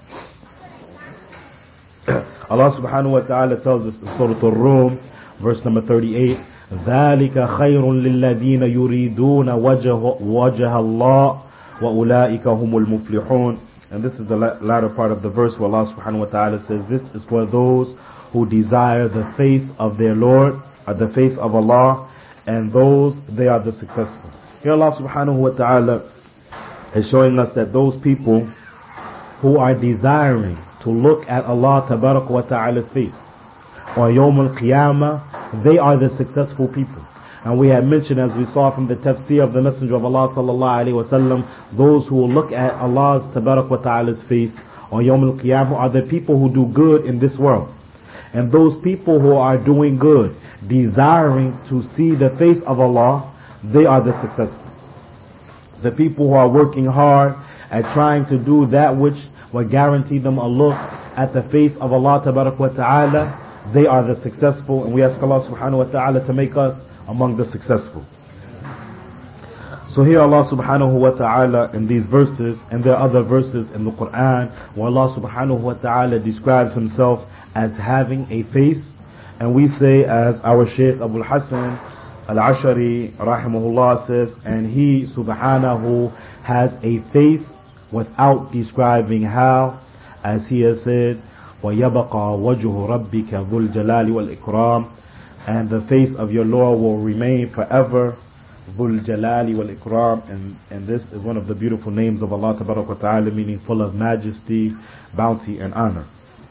Allah subhanahu wa ta'ala tells us in Surah Ar-Rum, verse number thirty-eight, ذَلِكَ خَيْرٌ لِلَّذِينَ يُرِيدُونَ وَجْهَ وَجْهَ اللَّهِ وَأُولَٰئِكَ هُمُ الْمُفْلِحُونَ. And this is the latter part of the verse where Allah subhanahu wa ta'ala says, this is for those who desire the face of their Lord, or the face of Allah, and those, they are the successful. Here Allah subhanahu wa ta'ala is showing us that those people who are desiring to look at Allah tabarak wa ta'ala's face on Yawm al-Qiyamah, they are the successful people. And we had mentioned, as we saw from the tafsir of the Messenger of Allah sallallahu alaihi wasallam, those who will look at Allah's tabarak wa ta'ala's face on Yawm al-Qiyamah are the people who do good in this world. And those people who are doing good, desiring to see the face of Allah, they are the successful. The people who are working hard at trying to do that which will guarantee them a look at the face of Allah tabarak wa ta'ala, they are the successful, and we ask Allah subhanahu wa ta'ala to make us among the successful. So here Allah subhanahu wa ta'ala in these verses, and there are other verses in the Quran where Allah subhanahu wa ta'ala describes Himself as having a face, and we say, as our Shaykh Abu al-Hasan al-Ashari rahimahullah says, and He subhanahu has a face without describing how, as He has said, وَيَبَقَى وَجْهُ رَبِّكَ ذُو الْجَلَالِ وَالْإِكْرَامِ, and the face of your Lord will remain forever, ذُو الْجَلَالِ وَالْإِكْرَامِ, and, and this is one of the beautiful names of Allah tabarak wa ta'ala, meaning full of majesty, bounty and honor.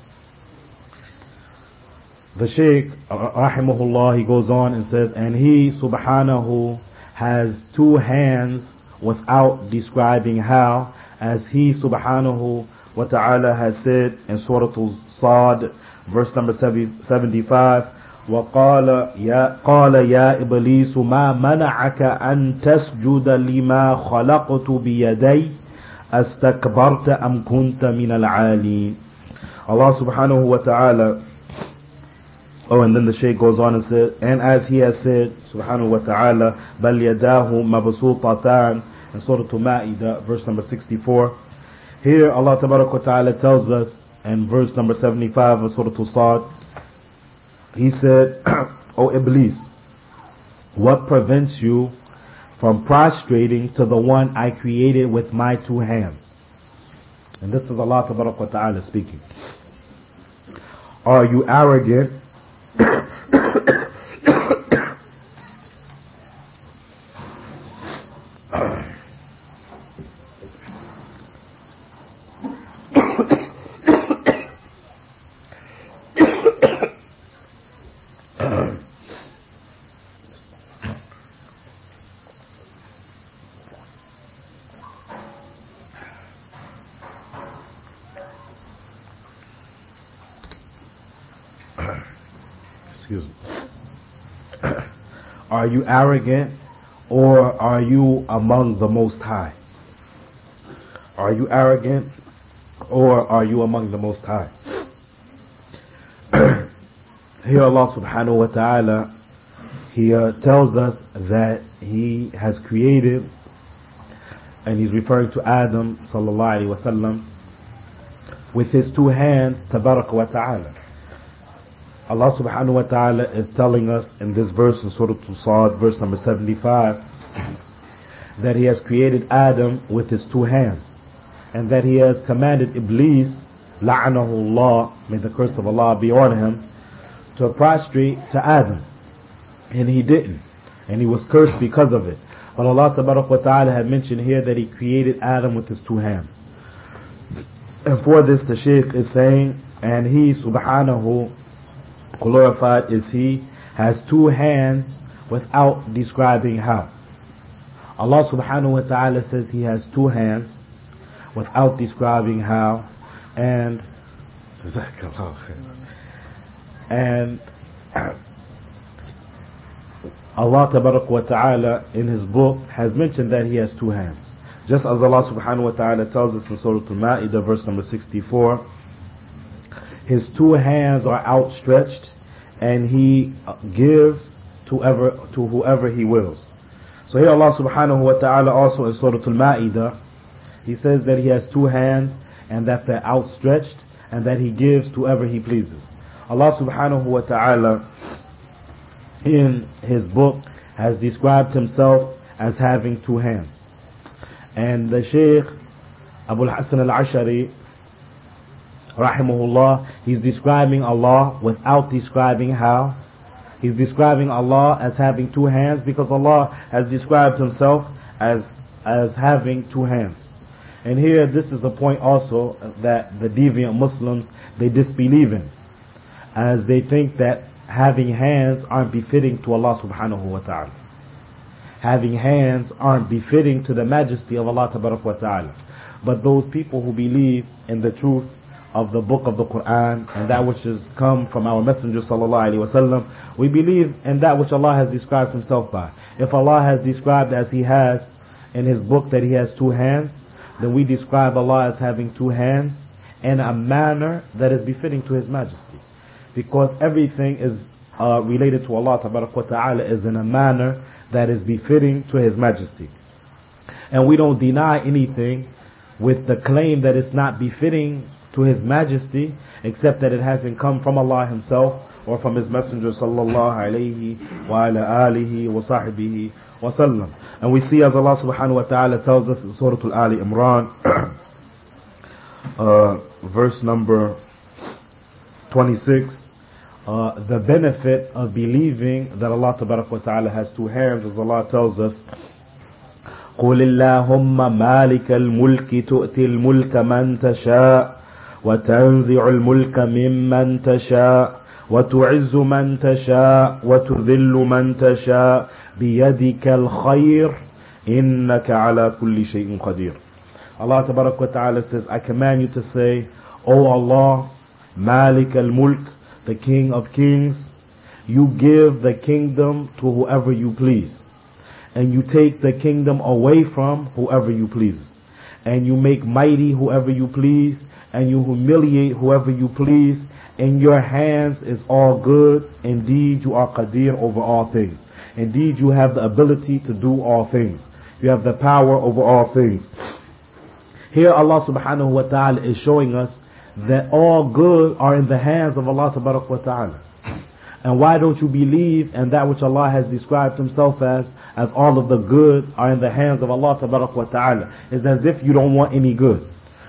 The Shaykh rahimahullah, he goes on and says, and He subhanahu has two hands without describing how, as He subhanahu wa ta'ala has said in Surah Al-Sad, verse number seventy-five, وَقَالَ يَا قَالَ يَا إِبْلِيسُ مَا مَنَعَكَ أَن تَسْجُدَ لِمَا خَلَقْتُ بِيَدَيَّ أَسْتَكْبَرْتَ أَمْ كُنْتَ مِنَ الْعَالِينَ. Allah subhanahu wa ta'ala, oh, and then the Shaykh goes on and says, and as He has said, subhanahu wa ta'ala, بَلْ يَدَاهُ مَبْسُوطَتَانِ, in Surah Al-Ma'idah, verse number sixty-four. Here Allah tabarak wa ta'ala tells us in verse number seventy-five of Surah Al-Sad, He said, O Iblis, what prevents you from prostrating to the one I created with my two hands? And this is Allah Tabaraka wa Ta'ala speaking. Are you arrogant? Excuse me. Are you arrogant, or are you among the Most High? Are you arrogant, or are you among the Most High? Here Allah subhanahu wa ta'ala, He uh, tells us that He has created, and He's referring to Adam sallallahu alayhi wa sallam, with His two hands, tabaraka wa ta'ala. Allah subhanahu wa ta'ala is telling us in this verse in Surah Al-Sad, verse number seventy-five, that He has created Adam with His two hands, and that He has commanded Iblis, la'anahu Allah, may the curse of Allah be on him, to prostrate to Adam. And he didn't. And he was cursed because of it. But Allah tabarak wa ta'ala had mentioned here that He created Adam with His two hands. And for this the Shaykh is saying, and He subhanahu, glorified is He, has two hands without describing how. Allah subhanahu wa ta'ala says He has two hands without describing how. And and Allah tabarak wa ta'ala in His book has mentioned that He has two hands. Just as Allah subhanahu wa ta'ala tells us in Surah Al-Ma'idah, verse number sixty-four, His two hands are outstretched, and He gives to ever to whoever He wills. So here Allah subhanahu wa ta'ala also in Surah Al-Ma'idah, He says that He has two hands and that they're outstretched and that He gives to whoever He pleases. Allah subhanahu wa ta'ala in His book has described Himself as having two hands. And the Shaykh Abu al-Hasan al-Ash'ari rahimahullah, he's describing Allah without describing how. He's describing Allah as having two hands because Allah has described Himself as as having two hands. And here this is a point also that the deviant Muslims, they disbelieve in, as they think that having hands aren't befitting to Allah subhanahu wa ta'ala. Having hands aren't befitting to the majesty of Allah tabarak wa ta'ala. But those people who believe in the truth of the book of the Quran and that which has come from our Messenger sallallahu alaihi wasallam, we believe in that which Allah has described Himself by. If Allah has described as He has in His book that He has two hands, then we describe Allah as having two hands in a manner that is befitting to His majesty. Because everything is uh, related to Allah tabarak wa ta'ala is in a manner that is befitting to His majesty. And we don't deny anything with the claim that it's not befitting to His majesty, except that it hasn't come from Allah Himself or from His Messenger sallallahu alayhi wa ala alihi wa sahbihi wa sallam. And we see as Allah subhanahu wa ta'ala tells us in Surah Al-Ali Imran, uh, verse number twenty-six, uh, the benefit of believing that Allah tabarak wa ta'ala has two hands, as Allah tells us, قُلِ اللَّهُمَّ مَالِكَ الْمُلْكِ تُؤْتِي الْمُلْكَ مَنْ تَشَاءُ وتنزع الملك ممن تشاء وتعز من تشاء وتذل من تشاء بيدك الخير إنك على كل شيء قدير. Allah Tabarak wa Ta'ala says, I command you to say, O Allah, Malik al-Mulk, the King of Kings, you give the kingdom to whoever you please, and you take the kingdom away from whoever you please, and you make mighty whoever you please, and you humiliate whoever you please. In your hands is all good. Indeed, you are Qadir over all things. Indeed, you have the ability to do all things. You have the power over all things. Here Allah subhanahu wa ta'ala is showing us that all good are in the hands of Allah tabarak wa ta'ala. And why don't you believe in that which Allah has described Himself as, as all of the good are in the hands of Allah tabarak wa ta'ala? It's as if you don't want any good.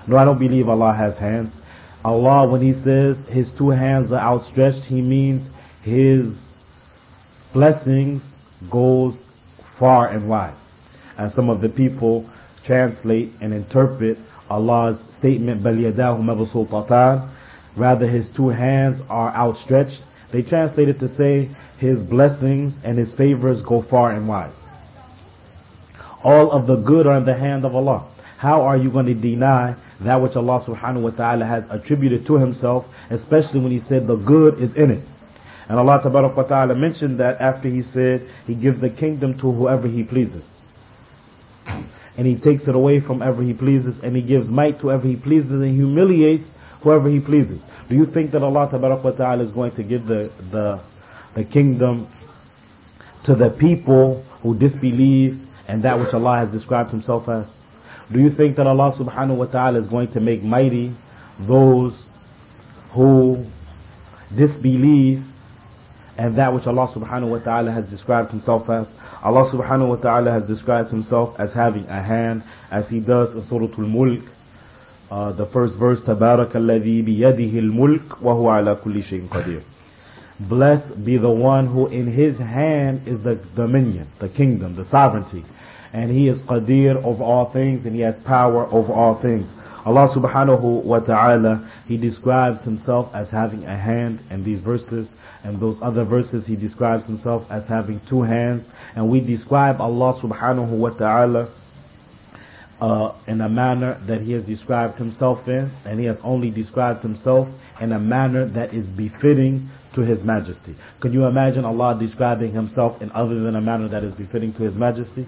No, I don't believe Allah has hands. Allah, when He says His two hands are outstretched, He means His blessings goes far and wide. And some of the people translate and interpret Allah's statement, بَلْ يَدَاهُ مَبْسُوطَتَانِ, rather His two hands are outstretched. They translate it to say His blessings and His favors go far and wide. All of the good are in the hand of Allah. How are you going to deny that which Allah subhanahu wa ta'ala has attributed to Himself, especially when He said the good is in it? And Allah tabarak wa ta'ala mentioned that after He said He gives the kingdom to whoever He pleases. And He takes it away from whoever He pleases, and He gives might to whoever He pleases, and humiliates whoever He pleases. Do you think that Allah tabarak wa ta'ala is going to give the, the, the kingdom to the people who disbelieve and that which Allah has described Himself as? Do you think that Allah subhanahu wa ta'ala is going to make mighty those who disbelieve and that which Allah subhanahu wa ta'ala has described Himself as? Allah subhanahu wa ta'ala has described Himself as having a hand, as He does in Surah Al-Mulk, uh, the first verse, تَبَارَكَ الَّذِي بِيَدِهِ الْمُلْكُ وَهُوَ عَلَى كُلِّ شَيْءٍ قَدِيرٌ. Blessed be the one who in His hand is the dominion, the kingdom, the sovereignty. And He is qadir over all things, and He has power over all things. Allah subhanahu wa ta'ala, He describes Himself as having a hand in these verses, and those other verses He describes Himself as having two hands. And we describe Allah subhanahu wa ta'ala uh, in a manner that He has described Himself in, and He has only described Himself in a manner that is befitting to His majesty. Can you imagine Allah describing Himself in other than a manner that is befitting to His majesty?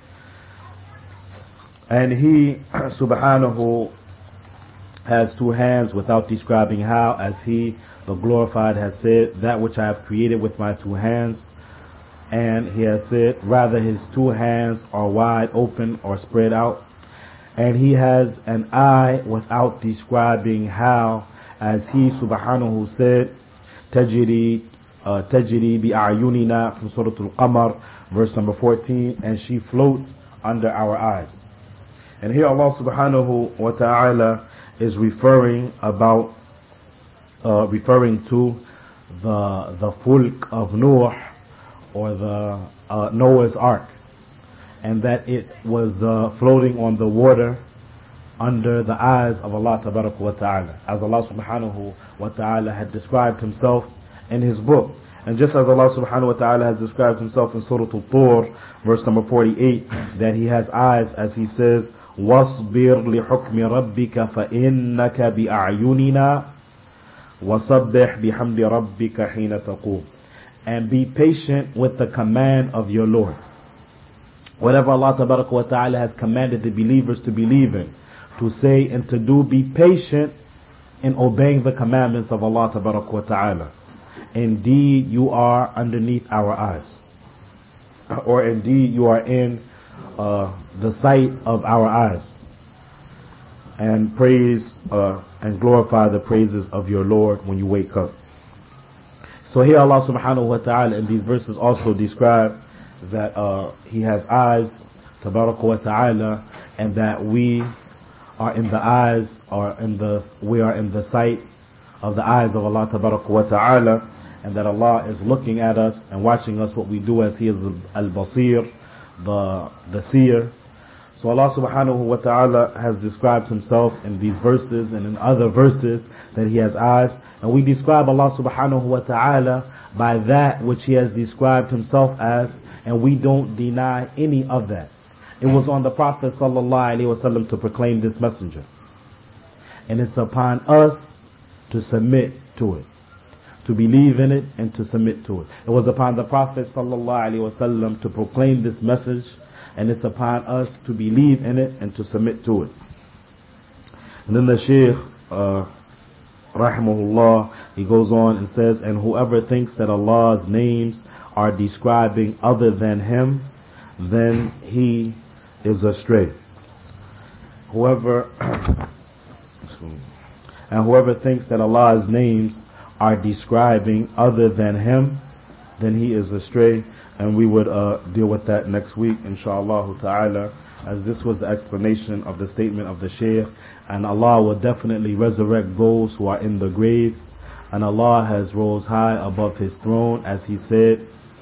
And He subhanahu has two hands without describing how, as He, the glorified, has said, that which I have created with my two hands. And He has said, rather His two hands are wide open or spread out. And He has an eye without describing how, as He subhanahu said, تجري uh, تجري بأعيننا from Surah Al-Qamar, verse number fourteen, and she floats under our eyes. And here Allah subhanahu wa ta'ala is referring about, uh, referring to the the fulk of Noah, or the uh, Noah's Ark, and that it was uh, floating on the water under the eyes of Allah tabarak wa ta'ala, as Allah subhanahu wa ta'ala had described Himself in His book. And just as Allah subhanahu wa ta'ala has described Himself in Surah Al-Tur, verse number forty-eight, that He has eyes, as He says, وَاصْبِرْ لِحُكْمِ رَبِّكَ فَإِنَّكَ بِأَعْيُنِنَا وَصَبِّحْ بِحَمْدِ رَبِّكَ حِينَ تَقُومُ. And be patient with the command of your Lord. Whatever Allah tabarak wa ta'ala has commanded the believers to believe in, to say and to do, be patient in obeying the commandments of Allah tabarak wa ta'ala. Indeed, you are underneath our eyes. Or indeed, you are in uh, the sight of our eyes. And praise uh, and glorify the praises of your Lord when you wake up. So here Allah subhanahu wa ta'ala in these verses also describe that uh, He has eyes, tabarak wa ta'ala, and that we are in the eyes, or in the we are in the sight of the eyes of Allah tabarak wa ta'ala, and that Allah is looking at us and watching us what we do, as He is al-Basir, the the seer. So Allah subhanahu wa ta'ala has described Himself in these verses and in other verses that He has eyes, and we describe Allah subhanahu wa ta'ala by that which He has described Himself as, and we don't deny any of that. It was on the Prophet sallallahu alaihi wasallam to proclaim this messenger, and it's upon us to submit to it, to believe in it and to submit to it. It was upon the Prophet sallallahu alaihi wasallam to proclaim this message, and it's upon us to believe in it and to submit to it. And then the Shaykh uh, rahimahullah, he goes on and says, and whoever thinks that Allah's names are describing other than Him, then he is astray. Whoever and whoever thinks that Allah's names are describing other than Him, then he is astray. And we would uh, deal with that next week, inshallah ta'ala. as this was the explanation of the statement of the Shaykh. And Allah will definitely resurrect those who are in the graves. And Allah has rose high above His throne, as He said,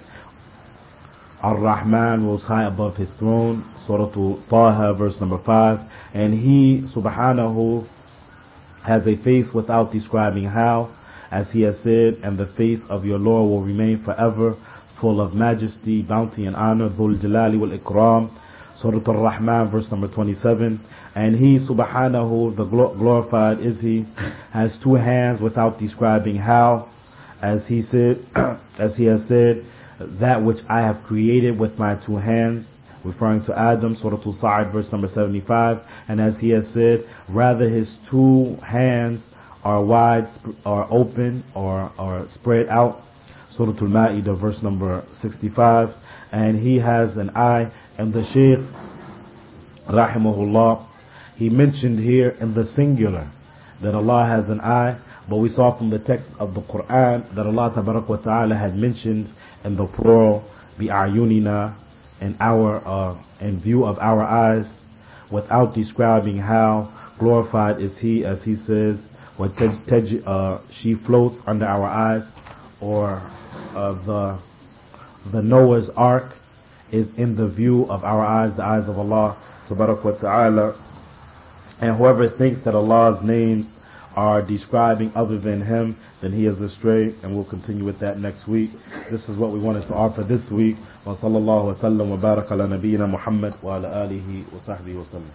Ar-Rahman rose high above His throne, Surah Taha, verse number five. And He, subhanahu, has a face without describing how, as He has said, and the face of your Lord will remain forever, full of majesty, bounty, and honor, Dhul Jalali wal Ikram, Surah Ar-Rahman, verse number twenty-seven. And He, subhanahu, the glorified is He, has two hands without describing how, as He said, as He has said, that which I have created with my two hands, referring to Adam, Surah Al-Sa'ad, verse number seventy-five. And as He has said, rather His two hands are wide, are open, or are spread out, Surah Al-Ma'idah, verse number sixty-five. And He has an eye. And the Shaykh, rahimahullah, he mentioned here in the singular that Allah has an eye, but we saw from the text of the Quran that Allah tabarak wa ta'ala had mentioned in the plural, bi'ayunina, in our, uh, in view of our eyes, without describing how. Glorified is He, as He says, what tej, uh, she floats under our eyes, or uh, the the Noah's Ark is in the view of our eyes, the eyes of Allah tabarak wa ta'ala. And whoever thinks that Allah's names are describing other than Him, then he is astray, and we'll continue with that next week. This is what we wanted to offer this week. Wa sallallahu wa sallam wa baraka ala nabiyyina Muhammad wa ala alihi wa sahbihi wa sallam.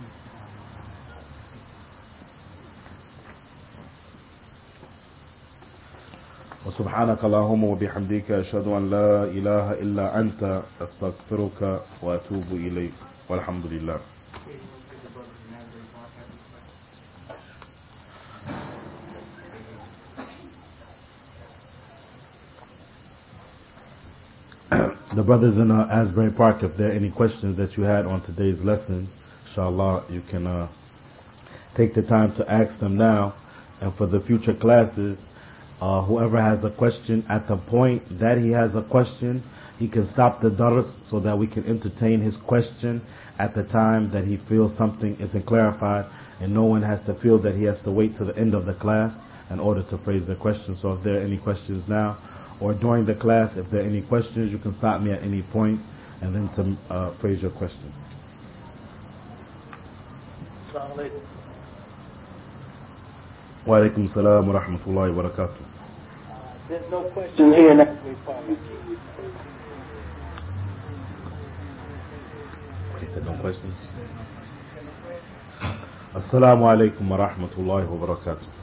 وسبحانك اللهم وبحمدك أشهد أن لا إله إلا أنت أستغفرك وأتوب إليك والحمد لله. The brothers in uh, Asbury Park, if there are any questions that you had on today's lesson, inshallah, you can uh, take the time to ask them now. And for the future classes, Uh, whoever has a question, at the point that he has a question, he can stop the dars so that we can entertain his question at the time that he feels something isn't clarified, and no one has to feel that he has to wait to the end of the class in order to phrase the question. So if there are any questions now, or during the class, if there are any questions, you can stop me at any point and then to uh, phrase your question. Wa alaikum salam wa rahmatullahi wa barakatuh. There's no question here in Asbury Park. He said no questions. Assalamu alaikum wa rahmatullahi wa barakatuh.